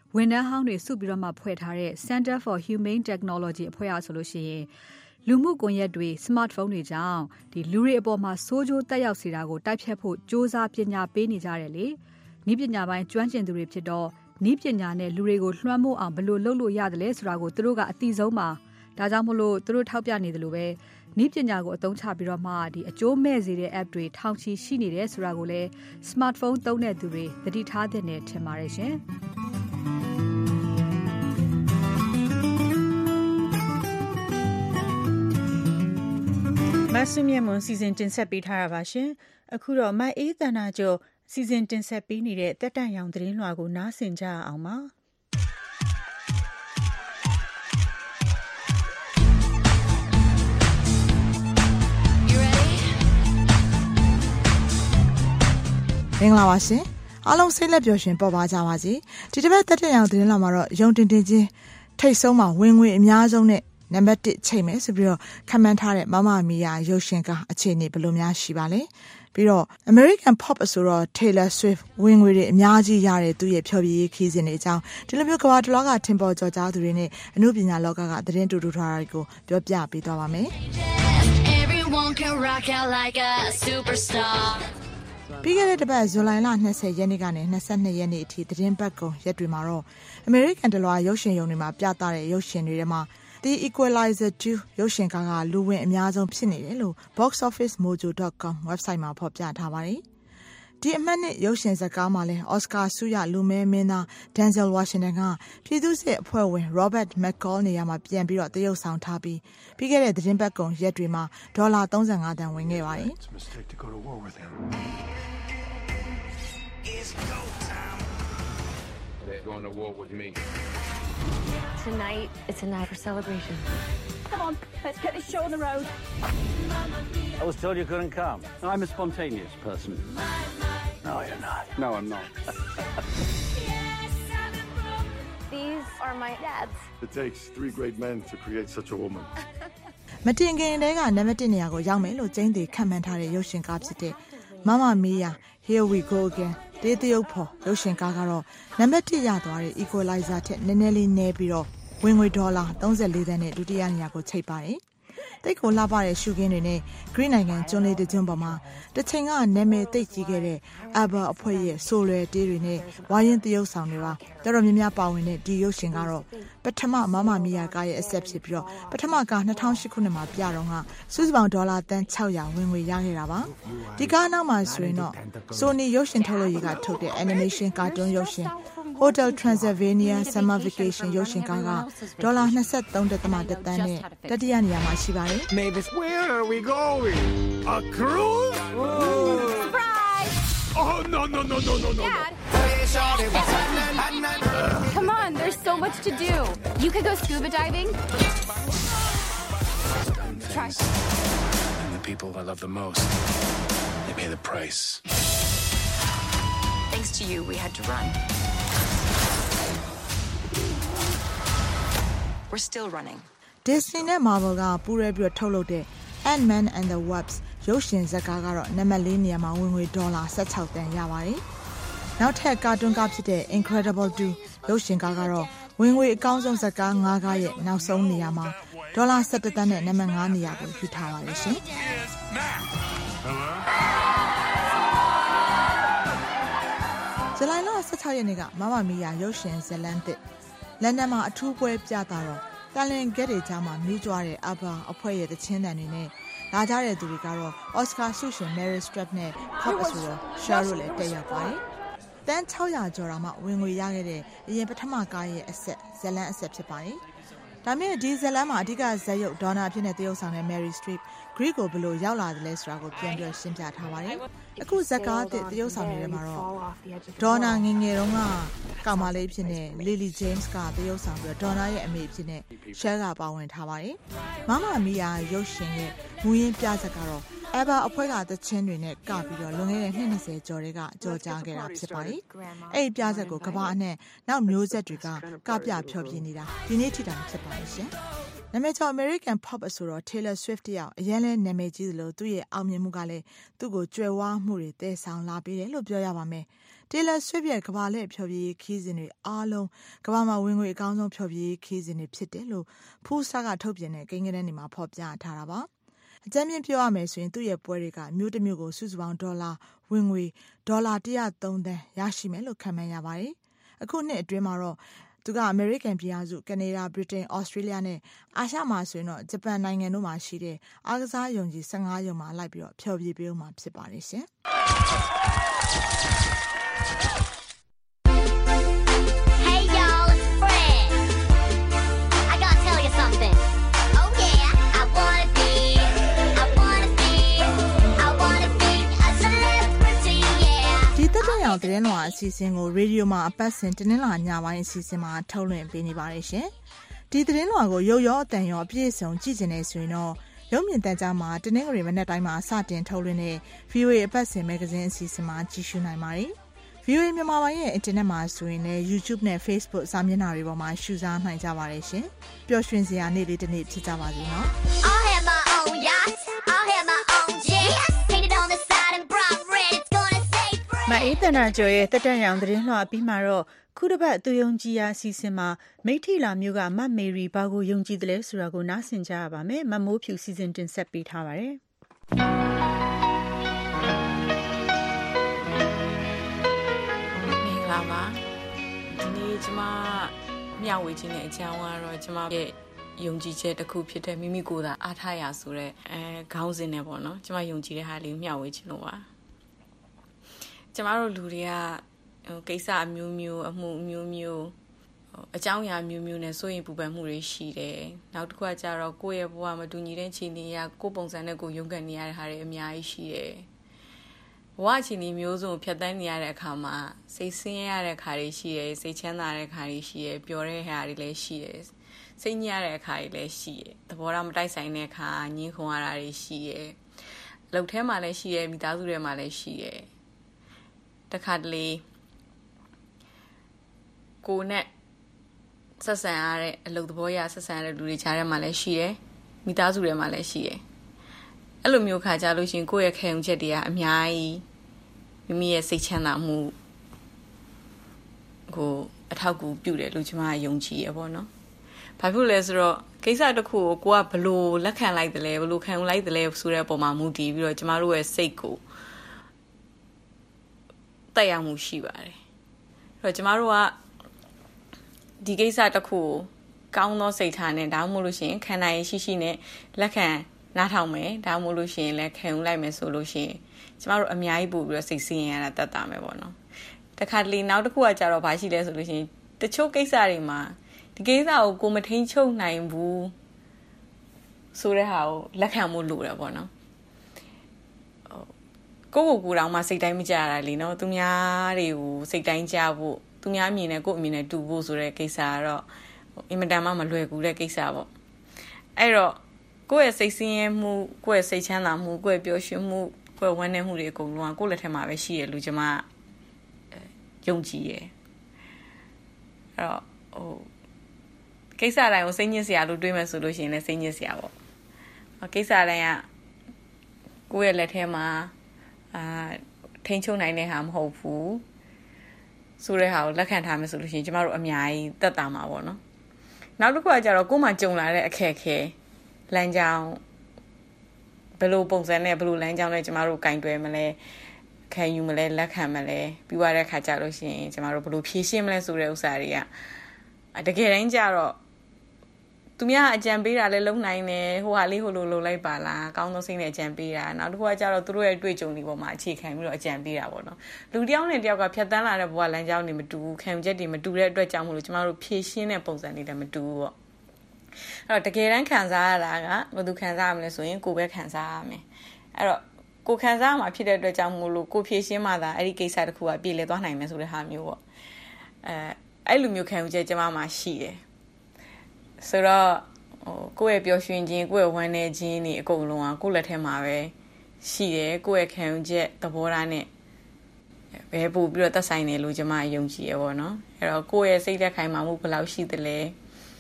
ဝန်ထမ်းဟောင်းတွေစုပြီးတော့မှဖွဲ့ထားတဲ့ Center for Humane Technology အဖွဲ့အဆိုလို့ရှိရင်လူမှုကွန်ရက်တွေ smartphone တွေကြောင့်ဒီလူတွေအပေါ်မှာစိုးကျိုးတက်ရောက်စေတာကိုတိုက်ဖြတ်ဖို့စ조사ပညာပေးနေကြတယ်လေ။ဤပညာပိုင်းကျွမ်းကျင်သူတွေဖြစ်တော့ဤပညာနဲ့လူတွေကိုလွှမ်းမိုးအောင်ဘယ်လိုလုပ်လို့ရတယ်လဲဆိုတာကိုသူတို့ကအသိဆုံးပါ။ဒါကြောင့်မို့လို့သူတို့ထောက်ပြနေတယ်လို့ပဲဤပညာကိုအသုံးချပြီးတော့မှဒီအကျိုးမဲ့စေတဲ့ app တွေထောင်ချီရှိနေတယ်ဆိုတာကိုလည်း smartphone သုံးတဲ့သူတွေသတိထားသင့်တယ်ထင်ပါတယ်ရှင်။မဆုမြတ်မွန်စီစဉ်တင်ဆက်ပေးထားတာပါရှင်အခုတော့မအေးတနာကျော်စီစဉ်တင်ဆက်ပေးနေတဲ့တက်တန့်ရောင်သတင်းလွှာကိုနားဆင်ကြအောင်ပါမင်္ဂလာပါရှင်အားလုံးစိတ်လက်ပျော်ရွှင်ပေါ်ပါကြပါစေဒီတစ်ပတ်တက်တန့်ရောင်သတင်းလွှာမှာတော့ယုံတင်တင်ချင်းထိတ်ဆုံးမှာဝင်ငွေအများဆုံးနဲ့နံပါတ်oneချိန်မယ်ဆိုပြီးတော့ခန့်မှန်းထားတဲ့မမမီယာရုပ်ရှင်ကအခြေအနေဘယ်လိုများရှိပါလဲပြီးတော့ American Pop အဆိုတော့ Taylor Swift ဝင်ငွေတွေအများကြီးရတဲ့သူရဲ့ဖျော်ဖြေရေးခီးစဉ်တွေအကြောင်းဒီလိုမျိုးကမ္ဘာတစ်လောကထင်ပေါ်ကျော်ကြားသူတွေနဲ့အမှုပညာလောကကသတင်းတူတူထားတာကိုပြောပြပေးသွားပါမယ် Everyone can rock out like a superstarပြီးခဲ့တဲ့တစ်ပတ်ဇူလိုင်လtwentyရက်နေ့ကနေtwenty-twoရက်နေ့အထိသတင်းပတ်ကုန်ရက်တွေမှာတော့ American တလွှာရုပ်ရှင်ရုံတွေမှာပြသတဲ့ရုပ်ရှင်တွေထဲမှာThe Equalizer two ရုပ်ရှင်ကားကလူဝင်အများဆုံးဖြစ်နေတယ်လို့ box office mojo dot com website မှာဖော်ပြထားပါတယ်။ဒီအမှတ်နဲ့ရုပ်ရှင်ဇာတ်ကားမှာလည်း Oscar ဆုရလူမဲမင်းသား Denzel Washington ကပြည်သူ့စစ်အဖွဲ့ဝင် Robert McCall နေရာမှာပြန်ပြီးတော့တရုပ်ဆောင်ထားပြီးပြီးခဲ့တဲ့သတင်းပတ်ကုန်ရက်တွေမှာဒေါ်လာthirty-fiveတန်ဝင်ခဲ့ပါတယ်။ They're going to war with me. Tonight, it's a night for celebration. Come on, let's get this show on the road. I was told you couldn't come. I'm a spontaneous person. No, you're not. No, I'm not. These are my dads. It takes three great men to create such a woman. မတင်ခင်တည်းကနံပါတ်oneနေရာကိုရောက်မယ်လို့ကျင်းသေးခံမှန်းထားတဲ့ရုပ်ရှင်ကားဖြစ်တဲ့ Mamma Mia Here We Go Again တေးတရုပ်ဖော်ရုပ်ရှင်ကားကတော့နံပါတ်oneရသွားတဲ့ Equalizer ထက်နည်းနည်းလေးနည်းပြီးတော့ဝင်ငွေဒေါ်လာthirty-fourသန်းနဲ့ဒုတိယနေရာကိုချိတ်ပါတယ်။တိတ်ကိုလှပတဲ့ရှုခင်းတွေနဲ့ Green နိုင်ငံကျွန်းလေးတစ်ကျွန်းပေါ်မှာတစ်ချိန်ကနာမည်သိပ်ကြီးခဲ့တဲ့ ABBA အဖွဲ့ရဲ့ဆိုလွယ်တေးတွေနဲ့ဝါရင်တရုပ်ဆောင်တွေပါတော်တော်များများပါဝင်တဲ့ဒီရုပ်ရှင်ကတော့ပထမမမမီယာကားရဲ့အဆက်ဖြစ်ပြီးတော့ပထမကtwo thousand eightခုနှစ်မှာပြတော့ကစုစုပေါင်းဒေါ်လာသန်းsix hundredဝင်ငွေရခဲ့တာပါဒီကားနောက်မှာဆိုရင်တော့ Sony ရုပ်ရှင်ထုတ်လို့ရကထုတ်တဲ့ animation cartoon ရုပ်ရှင် Hotel Transylvania Summer Vacation ရုပ်ရှင်ကားကဒေါ်လာtwenty-three point oneသန်းနဲ့တတိယနေရာမှာရှိပါတယ် Mavis, where are we going? A cruise? Surprise! Oh, no, no, no, no, no, no. Dad! Come on, there's so much to do. You could go scuba diving. Try. And the people I love the most, they pay the price. Thanks to you, we had to run. We're still running. Disney နဲ့ Marvel ကပူးရဲပြီးထုတ်လုပ်တဲ့ Ant-Man and the Wasp ရုပ်ရှင်ဇာတ်ကားကတော့နံပါတ်fourနေရာမှာဝင်ငွေဒေါ်လာsixteenသန်းရပါတယ်။နောက်ထပ်ကာတွန်းကားဖြစ်တဲ့ Incredible two ရုပ်ရှင်ကားကတော့ဝင်ငွေအကောင်းဆုံးဇာတ်ကားfiveကားရဲ့နောက်ဆုံးနေရာမှာဒေါ်လာsevenသန်းနဲ့နံပါတ်fiveနေရာကိုယူထားပါတယ်ရှင်။ဇူလိုင်လsixteenရက်နေ့ကမမမီယာရုပ်ရှင်ဇလန်သစ်လန်ဒန်မှာအထူးပွဲပြတာတော့တန်လင်ကက်တွေကြားမှာမြူးကြွားတဲ့ ABBA အဖွဲ့ရဲ့တခြင်းတန်တွေနဲ့လာကြတဲ့သူတွေကတော့ Oscar ဆုရှင် Meryl Streep နဲ့ Pop အဆိုတော့ Cheryl လည်းတက်ရောက်ပါတယ်။တန်းsix hundredကျော်တာမှဝင်ငွေရခဲ့တဲ့အရင်ပထမကားရဲ့အဆက်ဇလန်အဆက်ဖြစ်ပါတယ်။ဒါမဲ့ဒီဇလန်မှာအဓိကဇာတ်ရုပ်ဒေါနာအဖြစ်နဲ့တရုပ်ဆောင်တဲ့ Meryl Streep Greek ကိုဘယ်လိုရောက်လာတယ်လဲဆိုတာကိုပြန်ပြီးရှင်းပြထားပါတယ်။အခုဇာတ်ကားတဲ့တရုပ်ဆောင်တွေထဲမှာတော့ဒေါနာငယ်ငယ်တုန်းကကောင်မလေးဖြစ်နေ Lily James ကတရုပ်ဆောင်ပြီးဒေါနာရဲ့အမေဖြစ်နေ Cher ကပါဝင်ထားပါတယ်။မမမီယာရုပ်ရှင်ရဲ့မူရင်းပြဇာတ်ကတော့ ABBA အဖွဲ့ကသချင်းတွေနဲ့ကပြီးတော့လွန်ခဲ့တဲ့နှစ်twentyကျော်တွေကကြော်ကြားခဲ့တာဖြစ်ပါတယ်။အဲ့ဒီပြဇာတ်ကိုကမ္ဘာအနှံ့နောက်မျိုးဆက်တွေကကပြဖျော်ဖြေနေတာဒီနေ့ထိတိုင်ဖြစ်ပါတယ်ရှင်။နာမည်ကျော် American Pop အဆိုတော် Taylor Swift တယောက်အရင်လဲနာမည်ကြီးသလိုသူ့ရဲ့အောင်မြင်မှုကလည်းသူ့ကိုကြွယ်ဝမှုတွေတည်ဆောင်လာပေးတယ်လို့ပြောရပါမယ်။ Taylor Swift ရဲ့ကမ္ဘာလှည့်ဖျော်ဖြေရေးခီးစဉ်တွေအားလုံးကမ္ဘာမှာဝင်ငွေအကောင်းဆုံးဖျော်ဖြေရေးခီးစဉ်တွေဖြစ်တယ်လို့ Forbes ကထုတ်ပြန်တဲ့ကိန်းဂဏန်းတွေမှာဖော်ပြထားတာပါ။အကြမ်းဖျင်းပြောရမယ်ဆိုရင်သူ့ရဲ့ပွဲတွေကမြို့တစ်မြို့ကိုစုစုပေါင်းဒေါ်လာဝင်ငွေဒေါ်လာone hundred threeသန်းရရှိမယ်လို့ခန့်မှန်းရပါတယ်။အခုနှစ်အတွင်းမှာတော့သူကအမေရိကန်ပြည်ထောင်စု၊ကနေဒါ၊ဗြိတိန်၊ဩစတြေးလျနဲ့အာရှမှာဆိုရင်တော့ဂျပန်နိုင်ငံတို့မှာရှိတဲ့အားကစားရုံကြီးfifteenရုံမှာလိုက်ပြီးတော့ဖျော်ဖြေပေးဦးမှာဖြစ်ပါတယ်ရှင်။ Hey y'all, it's Fred. I gotta tell you something. Oh yeah, I wanna be, I wanna be, I wanna be a celebrity, yeah. ဒီတက်တဲ့အောင်သတင်းလွှာအစီအစဉ်ကိုရေဒီယိုမှာအပတ်စဉ်တင်းလာညပိုင်းအစီအစဉ်မှာထုတ်လွှင့်ပေးနေပါတယ်ရှင်။ဒီသတင်းလွှာကိုရုပ်ရောအတန်ရောအပြည့်စုံကြည့်ကျင်နေဆိုရင်တော့ရုပ်မြင်သံကြားမှာတနင်္ဂနွေမနက်တိုင်းမှာစတင်ထုတ်လွှင့်တဲ့ ဗွီအိုအေ အပတ်စဉ်မဂ္ဂဇင်းအစီအစဉ်မှာကြည့်ရှုနိုင်ပါတယ်။ ဗွီအိုအေမြန်မာပိုင်းရဲ့အင်တာနက်မှာဆိုရင်လည်း YouTube နဲ့ Facebook စာမျက်နှာတွေပေါ်မှာရှုစားနိုင်ကြပါတယ်ရှင်။ပျော်ရွှင်စရာနေ့လေးတစ်နေ့ဖြစ်ကြပါစေနော်။ I'll have my own yacht, I'll have my own jet, painted on the side in bright red, it's gonna say Fred. မအေးတနာကျော်ရဲ့တက်တက်ရောင်သတင်းလွှာပြီးမှတော့ခုတစ်ပတ်သူယုံကြည်ရာအစီအစဉ်မှာမိထီလာမျိုးကမမေရီဘာကိုယုံကြည်တယ်လဲဆိုတာကိုနားဆင်ကြရပါမယ်။မမိုးဖြူစီစဉ်တင်ဆက်ပေးထားပါတယ်။မင်္ဂလာပါဒီနေ့ကျွန်မမျှဝေခြင်းတဲ့အကြောင်းကတော့ကျွန်မရဲ့ယုံကြည်ချက်တစ်ခုဖြစ်တဲ့မိမိကိုယ်သာအားထားရဆိုတဲ့အဲခေါင်းစဉ်နဲ့ပေါ့နော်ကျွန်မယုံကြည်တဲ့ဟာလေးမျှဝေခြင်းလို့ပါကျွန်မတို့လူတွေကဟိုကိစ္စအမျိုးမျိုးအမှုအမျိုးမျိုးအကြောင်းအရာမျိုးမျိုးနဲ့စိုးရင်ပူပန်မှုတွေရှိတယ်နောက်တစ်ခုကကြတော့ကိုယ့်ရဲ့ဘဝမတူညီတဲ့ခြေနေရကိုယ့်ပုံစံနဲ့ကိုယ်ရုန်းကန်နေရတဲ့ဟာတွေအများကြီးရှိတယ်ဘဝခြေနေမျိုးစုံဖြတ်သန်းနေရတဲ့အခါမှာစိတ်ဆင်းရဲတဲ့အခါတွေရှိတယ်စိတ်ချမ်းသာတဲ့အခါတွေရှိတယ်ပျော်တဲ့အခါတွေလည်းရှိတယ်စိတ်ညစ်တဲ့အခါတွေလည်းရှိတယ်သဘောထားမတိုက်ဆိုင်တဲ့အခါညှင်းခုန်ရတာတွေရှိတယ်အလုပ်ထဲမှာလည်းရှိတယ်မိသားစုထဲမှာလည်းရှိတယ်တခါတလေကိုနဲ့ဆက်ဆံရတဲ့အလုပ်သဘောရဆက်ဆံရတဲ့လူတွေကြားထဲမှာလည်းရှိတယ်မိသားစုထဲမှာလည်းရှိတယ်အဲ့လိုမျိုးခါကြလို့ရှင်ကိုယ့်ရဲ့ခံယူချက်တွေကအများကြီးမိမိရဲ့စိတ်ချမ်းသာမှုကိုအထောက်အကူပြုတယ်လို့ကျွန်မယုံကြည်ရပါတော့။ဘာဖြစ်လဲဆိုတော့ကိစ္စတစ်ခုကိုကိုကဘလို့လက်ခံလိုက်တယ်လဲဘလို့ခံယူလိုက်တယ်လဲဆိုတဲ့အပေါ်မှာမူတည်ပြီးတော့ကျွန်မတို့ရဲ့စိတ်ကိုတက်ရောက်မှုရှိပါတယ်။အဲ့တော့ကျွန်မတို့ကဒီကိစ္စတစ်ခုကိုကောင်းသောစိတ်ထားနဲ့ဒါမှမဟုတ်လို့ရှိရင်ခံနိုင်ရှိရှိနဲ့လက်ခံနားထောင်မယ်ဒါမှမဟုတ်လို့ရှိရင်လည်းခံယူလိုက်မယ်ဆိုလို့ရှိရင်ကျမတို့အများကြီးပို့ပြီးတော့စိတ်ဆင်းရဲရတာတတ်တာမယ်ပေါ့နော်တခါတလေနောက်တစ်ခုကကြတော့ဘာရှိလဲဆိုလို့ရှိရင်တချို့ကိစ္စတွေမှာဒီကိစ္စကိုကိုမထိန်ချုပ်နိုင်ဘူးဆိုတဲ့ဟာကိုလက်ခံမှုလိုတယ်ပေါ့နော်ကိုကိုကိုတောင်မှစိတ်တိုင်းမကြရတာလीနော်သူများတွေကိုစိတ်တိုင်းကြဖို့သူများအမြင်နဲ့ကိုယ့်အမြင်နဲ့တူဖို့ဆိုတဲ့ကိစ္စကတော့အင်မတန်မှမလွယ်ကူတဲ့ကိစ္စပေါ့အဲ့တော့ကိုယ့်ရဲ့စိတ်ဆင်းရဲမှုကိုယ့်ရဲ့စိတ်ချမ်းသာမှုကိုယ့်ရဲ့ပျော်ရွှင်မှုကိုယ့်ရဲ့ဝမ်းနည်းမှုတွေအကုန်လုံးကကိုယ့်လက်ထဲမှာပဲရှိရလို့ကျွန်မယုံကြည်ရယ်အဲ့တော့ဟိုကိစ္စတိုင်းကိုစိတ်ညစ်စရာလို့တွေးမယ်ဆိုလို့ရှိရင်လည်းစိတ်ညစ်စရာပေါ့ကိစ္စတိုင်းကကိုယ့်ရဲ့လက်ထဲမှာအာထိန်းချုပ်နိုင်တဲ့ဟာမဟုတ်ဘူးဆိုတဲ့ဟာကိုလက်ခံထားမယ်ဆိုလို့ရှိရင်ကျမတို့အများကြီးသက်သာမှာပေါ့နော်နောက်တစ်ခုကကြတော့ကိုယ်မှကြုံလာတဲ့အခက်အခဲလမ်းကြောင်းဘယ်လိုပုံစံနဲ့ဘယ်လိုလမ်းကြောင်းနဲ့ကျမတို့ကင်တွယ်မလဲခံယူမလဲလက်ခံမလဲပြီးသွားတဲ့ခါကြလို့ရှိရင်ကျမတို့ဘယ်လိုဖြေရှင်းမလဲဆိုတဲ့ဥစ္စာတွေကတကယ်တမ်းကျတော့သူများအကြံပေးတာလည်းလုံနိုင်တယ်ဟိုဟာလေးဟိုလိုလိုလိုက်ပါလားအကောင်းဆုံးစိတ်နဲ့အကြံပေးတာနောက်တစ်ခုကကျတော့သူတို့ရဲ့တွေ့ကြုံတွေပေါ်မှာအခြေခံပြီးတော့အကြံပေးတာပေါ့နော်လူတစ်ယောက်နဲ့တစ်ယောက်ကဖြတ်တန်းလာတဲ့ဘဝလမ်းကြောင်းတွေမတူဘူးခံယူချက်တွေမတူတဲ့အတွက်ကြောင့်မို့လို့ကျမတို့ဖြေရှင်းတဲ့ပုံစံတွေလည်းမတူဘူးပေါ့အဲ့တော့တကယ်တမ်းခံစားရတာကဘယ်သူခံစားရမလဲဆိုရင်ကိုယ်ပဲခံစားရမယ်အဲ့တော့ကိုခံစားရမှာဖြစ်တဲ့အတွက်ကြောင့်မို့လို့ကိုဖြေရှင်းမှသာအဲ့ဒီကိစ္စတစ်ခုကပြေလည်သွားနိုင်မယ်ဆိုတဲ့ဟာမျိုးပေါ့အဲအဲ့လိုမျိုးခံယူချက်ကျမမှာရှိတယ်ဆိုတော့ဟိုကိုယ့်ရဲ့ပျော်ရွှင်ခြင်းကိုယ့်ရဲ့ဝမ်းနည်းခြင်းတွေအကုန်လုံးကကိုယ့်လက်ထဲမှာပဲရှိတယ်ကိုယ့်ရဲ့ခံယူချက်သဘောထားနဲ့ဘယ်ပို့ပြီးတော့သက်ဆိုင်တယ်လို့ကျမယုံကြည်ရပါတော့အဲ့တော့ကိုယ့်ရဲ့စိတ်သက်ခိုင်မာမှုဘယ်လောက်ရှိသလဲ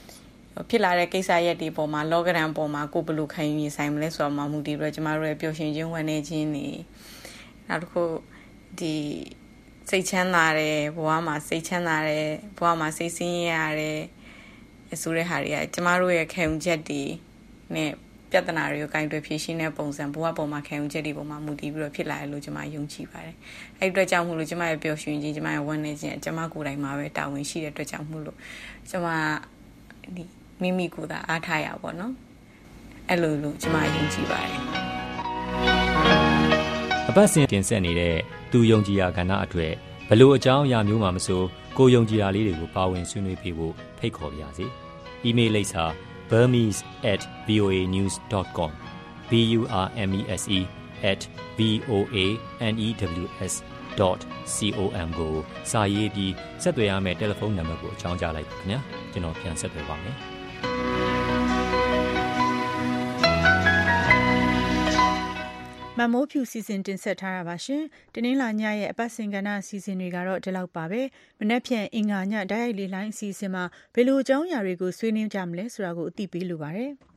ဖြစ်လာတဲ့ကိစ္စရက်တွေပေါ်မှာလောကဒဏ်ပေါ်မှာကိုဘယ်လိုခံယူရင်ဆိုင်မလဲဆိုတော့မှမူတည်ပြီးတော့ကျမတို့ရဲ့ပျော်ရွှင်ခြင်းဝမ်းနည်းခြင်းတွေနောက်တစ်ခုဒီစိတ်ချမ်းသာတယ်ဘဝမှာစိတ်ချမ်းသာတယ်ဘဝမှာစိတ်ဆင်းရဲရတယ်ဆိုတဲ့ဟာတွေကကျမတို့ရဲ့ခံယူချက်တွေနဲ့ပြဿနာတွေကိုကင်တွယ်ဖြေရှင်းတဲ့ပုံစံဘဝပေါ်မှာခံယူချက်တွေပေါ်မှာမူတည်ပြီးတော့ဖြစ်လာတယ်လို့ကျမယုံကြည်ပါတယ်။အဲဒီအတွက်ကြောင့်မို့လို့ကျမရဲ့ပျော်ရွှင်ခြင်းကျမရဲ့ဝမ်းနည်းခြင်းကျမကိုယ်တိုင်မှာပဲတာဝန်ရှိတဲ့အတွက်ကြောင့်မို့လို့ကျမဒီမိမိကိုယ်သာအားထားရပါတော့။အဲ့လိုလို့ကျမယုံကြည်ပါတယ်။အပတ်စဉ်တင်ဆက်နေတဲ့သူယုံကြည်ရာကဏ္ဍအတွက်ဘလို့အကြောင်းအရာမျိုးမှမဆိုကိုယုံကြည်ရာလေးတွေကိုပါဝင်ဆွေးနွေးပေးဖို့ဖိတ်ခေါ်ပါရစေ။ email လိပ်စာ burmese at voa news dot com b u r m e s e at v o a n e w s dot com ကိုစာရေးပြီးဆက်သွယ်ရမယ့်တယ်လီဖုန်းနံပါတ်ကိုအကြောင်းကြားလိုက်ပါခင်ဗျာကျွန်တော်ပြန်ဆက်သွယ်ပါမယ်မမိုးဖြူစီစဉ်တင်ဆက်ထားတာပါရှင်။တင်းင်းလာညရဲ့အပတ်စဉ်ကဏ္ဍအစီအစဉ်တွေကတော့ဒီလောက်ပါပဲ။မနေ့ဖြန်အင်္ဂါညဓာတ်ရိုက်လေးလိုင်းအစီအစဉ်မှာဘယ်လိုအကြောင်းအရာတွေကိုဆွေးနွေးကြမလဲဆိုတာကိုအသိပေးလိုပါတယ်။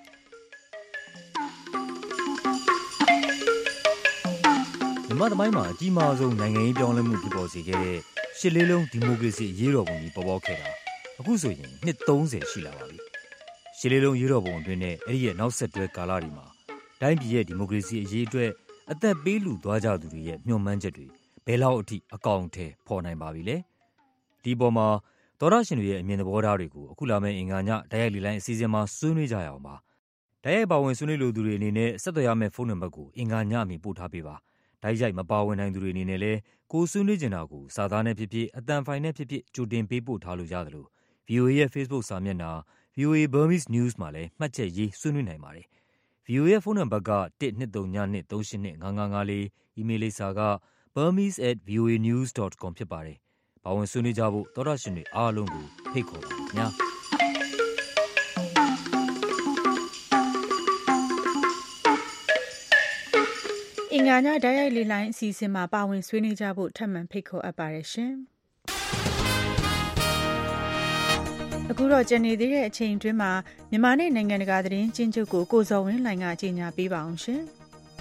မြန်မာသမိုင်းမှာအကြီးမားဆုံးနိုင်ငံရေးပြောင်းလဲမှုဖြစ်ပေါ်စေခဲ့တဲ့ရှစ်လေးလုံးဒီမိုကရေစီအရေးတော်ပုံကြီးပေါ်ပေါက်ခဲ့တာအခုဆိုရင်နှစ်သုံးဆယ်ရှိလာပါပြီ။ရှစ်လေးလုံးရေးတော်ပုံအတွင်းနဲ့အဲ့ဒီရဲ့နောက်ဆက်တွဲကာလတွေမှာတိုင်းပြည်ရဲ့ဒီမိုကရေစီအရေးအတွက်အသက်ပေးလူသွားကြသူတွေရဲ့မျှော်မှန်းချက်တွေဘယ်လောက်အထိအကောင်အထည်ဖော်နိုင်ပါပြီလဲဒီပေါ်မှာသောရရှင်တွေရဲ့အမြင်သဘောထားတွေကိုအခုလာမယ့်အင်္ဂါညဓာတ်ရိုက်လေးလိုင်းအစီအစဉ်မှာဆွေးနွေးကြရအောင်ပါဓာတ်ရိုက်ပါဝင်ဆွေးနွေးလိုသူတွေအနေနဲ့ဆက်သွယ်ရမယ့်ဖုန်းနံပါတ်ကိုအင်္ဂါညအမီပို့ထားပေးပါဓာတ်ရိုက်မပါဝင်နိုင်သူတွေအနေနဲ့လည်းကိုဆွေးနွေးကြတာကိုစာသားနဲ့ဖြစ်ဖြစ်အသံဖိုင်နဲ့ဖြစ်ဖြစ်ကြိုတင်ပေးပို့ထားလို့ရတယ်လို့ ဗီအိုအေ ရဲ့ Facebook စာမျက်နှာ ဗီအိုအေ Burmese News မှာလည်းမှတ်ချက်ရေးဆွေးနွေးနိုင်ပါတယ်ဗီအိုအေရဲ့ဖုန်းနံပါတ်ကone two three two two eight two five five four အီးမေးလ်လိပ်စာက burmese at v o a news dot com ဖြစ်ပါတယ်။ပါဝင်ဆွေးနွေးကြဖို့သောတာရှင်တွေအားလုံးကိုဖိတ်ခေါ်ပါခင်ဗျာ။အင်္ဂါညဓာတ်ရိုက်လေးလိုင်းအစီအစဉ်မှာပါဝင်ဆွေးနွေးကြဖို့ထပ်မံဖိတ်ခေါ်အပ်ပါတယ်ရှင်။အခုတော့ကျန်နေသေးတဲ့အချိန်အတွင်းမှာမြန်မာနဲ့နိုင်ငံတကာသတင်းကျဉ်းချုပ်ကိုကိုဇော်ဝင်းလှိုင်ကကြေညာပေးပါအောင်ရှင်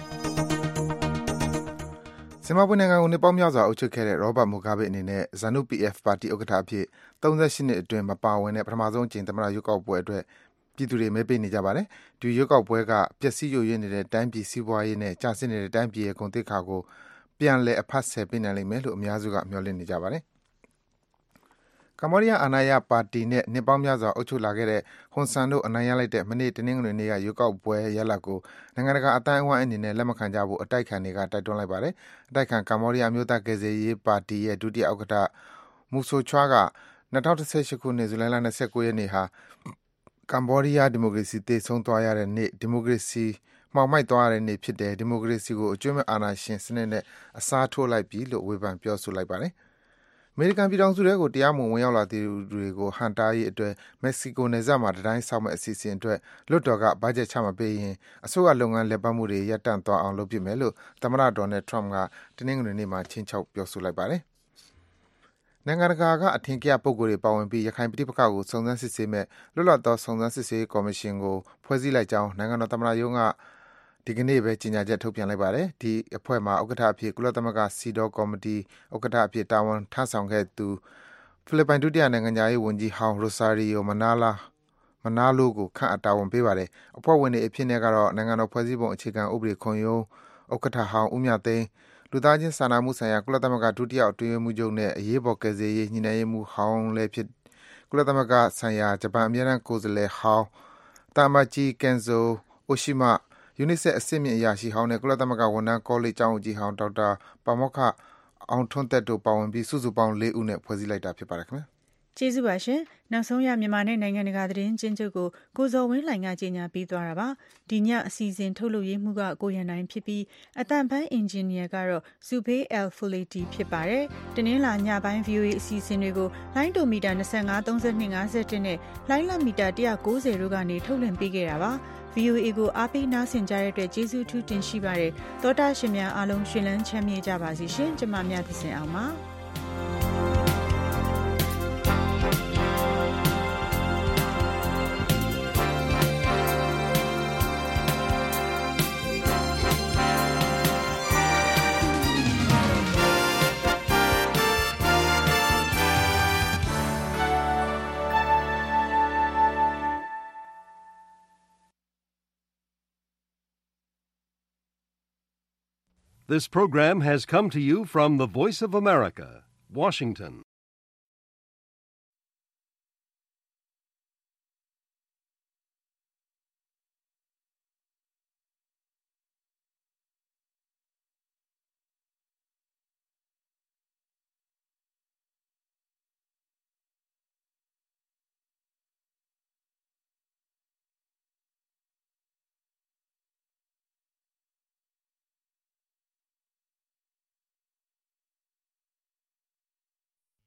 ။ဇင်ဘာဘွေနိုင်ငံကိုနှစ်ပေါင်းများစွာအုပ်ချုပ်ခဲ့တဲ့ရောဘတ်မူဂါဘေအနေနဲ့ ဇာနု ပီ အက်ဖ် ပါတီဥက္ကဋ္ဌအဖြစ်သုံး၈နှစ်အတွင်းမပါဝင်တဲ့ပထမဆုံးအကြိမ်သမ္မတရွေးကောက်ပွဲအတွက်ပြည်သူတွေမဲပေးနေကြပါတယ်။ဒီရွေးကောက်ပွဲကပျက်စီးယိုယွင်းနေတဲ့တိုင်းပြည်စီးပွားရေးနဲ့ကျဆင်းနေတဲ့တိုင်းပြည်ရဲ့ဂုဏ်သိက္ခာကိုပြန်လည်အဖတ်ဆယ်ပေးနိုင်လိမ့်မယ်လို့အများစုကမျှော်လင့်နေကြပါတယ်။ကမ္ဘောဒီးယားအာဏာရပါတီနဲ့နှစ်ပေါင်းများစွာအုပ်ချုပ်လာခဲ့တဲ့ဟွန်ဆန်တို့အနိုင်ရလိုက်တဲ့မနေ့တနင်္ဂနွေနေ့ကရွေးကောက်ပွဲရလဒ်ကိုနိုင်ငံတကာအတိုင်းအဝိုင်းအနေနဲ့လက်မခံကြဖို့အတိုက်ခံတွေကတိုက်တွန်းလိုက်ပါတယ်။အတိုက်ခံကမ္ဘောဒီးယားအမျိုးသားကယ်ဆယ်ရေးပါတီရဲ့ဒုတိယဥက္ကဋ္ဌမူဆိုချွားက၂၀၁၈ခုနှစ်ဇူလိုင်လ၂၉ရက်နေ့ဟာကမ္ဘောဒီးယားဒီမိုကရေစီသေဆုံးသွားရတဲ့နေ့ဒီမိုကရေစီမှောင်မိုက်သွားရတဲ့နေ့ဖြစ်တယ်ဒီမိုကရေစီကိုအကျွမ်းမဲ့အာဏာရှင်စနစ်နဲ့အစားထိုးလိုက်ပြီလို့ဝေဖန်ပြောဆိုလိုက်ပါတယ်။အမေရိကန်ပြည်ထောင်စုထဲကိုတရားမဝင်ဝင်ရောက်လာသူတွေကိုဟန်တားရေးအတွက်မက္ကဆီကိုနယ်စပ်မှာတံတိုင်းဆောက်မဲ့အစီအစဉ်အတွက်လွှတ်တော်ကဘတ်ဂျက်ချမပေးရင်အစိုးရလုပ်ငန်းလည်ပတ်မှုတွေရပ်တန့်သွားအောင်လုပ်ပစ်မယ်လို့သမ္မတဒေါ်နယ်ထရမ့်ကတနင်္ဂနွေနေ့မှာချင်းချောက်ပြောဆိုလိုက်ပါတယ်။နိုင်ငံတကာကအထင်ကရပုဂ္ဂိုလ်တွေပါဝင်ပြီးရခိုင်ပြည်ပခါကိုစုံစမ်းစစ်ဆေးမဲ့လွတ်လပ်သောစုံစမ်းစစ်ဆေးကော်မရှင်ကိုဖွဲ့စည်းလိုက်ကြောင်းနိုင်ငံတော်သမ္မတရုံးကဒီကနေ့ပဲကြေညာချက်ထုတ်ပြန်လိုက်ပါတယ်။ဒီအဖွဲ့မှာဥက္ကဋ္ဌအဖြစ်ကုလသမဂ္ဂစီဒေါကော်မတီဥက္ကဋ္ဌအဖြစ်တာဝန်ထမ်းဆောင်ခဲ့သူဖိလစ်ပိုင်ဒုတိယနိုင်ငံသားရေးဝန်ကြီးဟောင်းရိုဆာရီယိုမနာလာမနာလိုကိုခန့်အပ်တာဝန်ပေးပါတယ်။အဖွဲ့ဝင်တွေအဖြစ်နဲ့ကတော့နိုင်ငံတော်ဖွဲ့စည်းပုံအခြေခံဥပဒေခွန်ရုံးဥက္ကဋ္ဌဟောင်းဦးမြသိန်းလူသားချင်းစာနာမှုဆိုင်ရာကုလသမဂ္ဂဒုတိယအတွင်းရေးမှူးချုပ်နဲ့အရေးပေါ်ကယ်ဆယ်ရေးညှိနှိုင်းရေးမှူးဟောင်းလည်းဖြစ်ကုလသမဂ္ဂဆိုင်ရာဂျပန်အမြဲတမ်းကိုယ်စားလှယ်ဟောင်းတာမဂျီကန်ဇိုအိုရှိမယူနစ်ဆက်အဆင့်မြင့်အရာရှိဟောင်းနဲ့ကုလသမဂ္ဂဝန်ထမ်းကောလိပ်ကျောင်းအကြီးဟောင်းဒေါက်တာပါမောက္ခအောင်ထွန်းသက်တို့ပါဝင်ပြီးစုစုပေါင်း၄ဦးနဲ့ဖွဲ့စည်းလိုက်တာဖြစ်ပါတယ်ခင်ဗျာကျေးဇူးပါရှင်နောက်ဆုံးရမြန်မာနဲ့နိုင်ငံတကာသတင်းကျဉ်းချုပ်ကိုကိုဇော်ဝင်းလှိုင်ကကြေညာပေးသွားတာပါဒီညအစီအစဉ်ထုတ်လုပ်ရေးမှုကကိုရန်နိုင်ဖြစ်ပြီးအတန်ဖန်အင်ဂျင်နီယာကတော့ဇူဘေးအယ်ဖူလီတီဖြစ်ပါတယ်တနင်္လာညပိုင်း ဗီအိုအေ အစီအစဉ်တွေကိုလိုင်းတိုမီတာ၂၅ ၃၂ ၅၁နဲ့လိုင်းလမီတာ၁၉၀တို့ကနေထုတ်လွှင့်ပေးခဲ့တာပါ ဗီအိုအေ ကိုအားပေးနားဆင်ကြတဲ့အတွက်ကျေးဇူးထူးတင်ရှိပါတယ်သောတာရှင်များအားလုံးရှင်လန်းချမ်းမြေ့ကြပါစေရှင်ကျွန်မမြတ်သစင်အောင်ပါ This program has come to you from the Voice of America, Washington.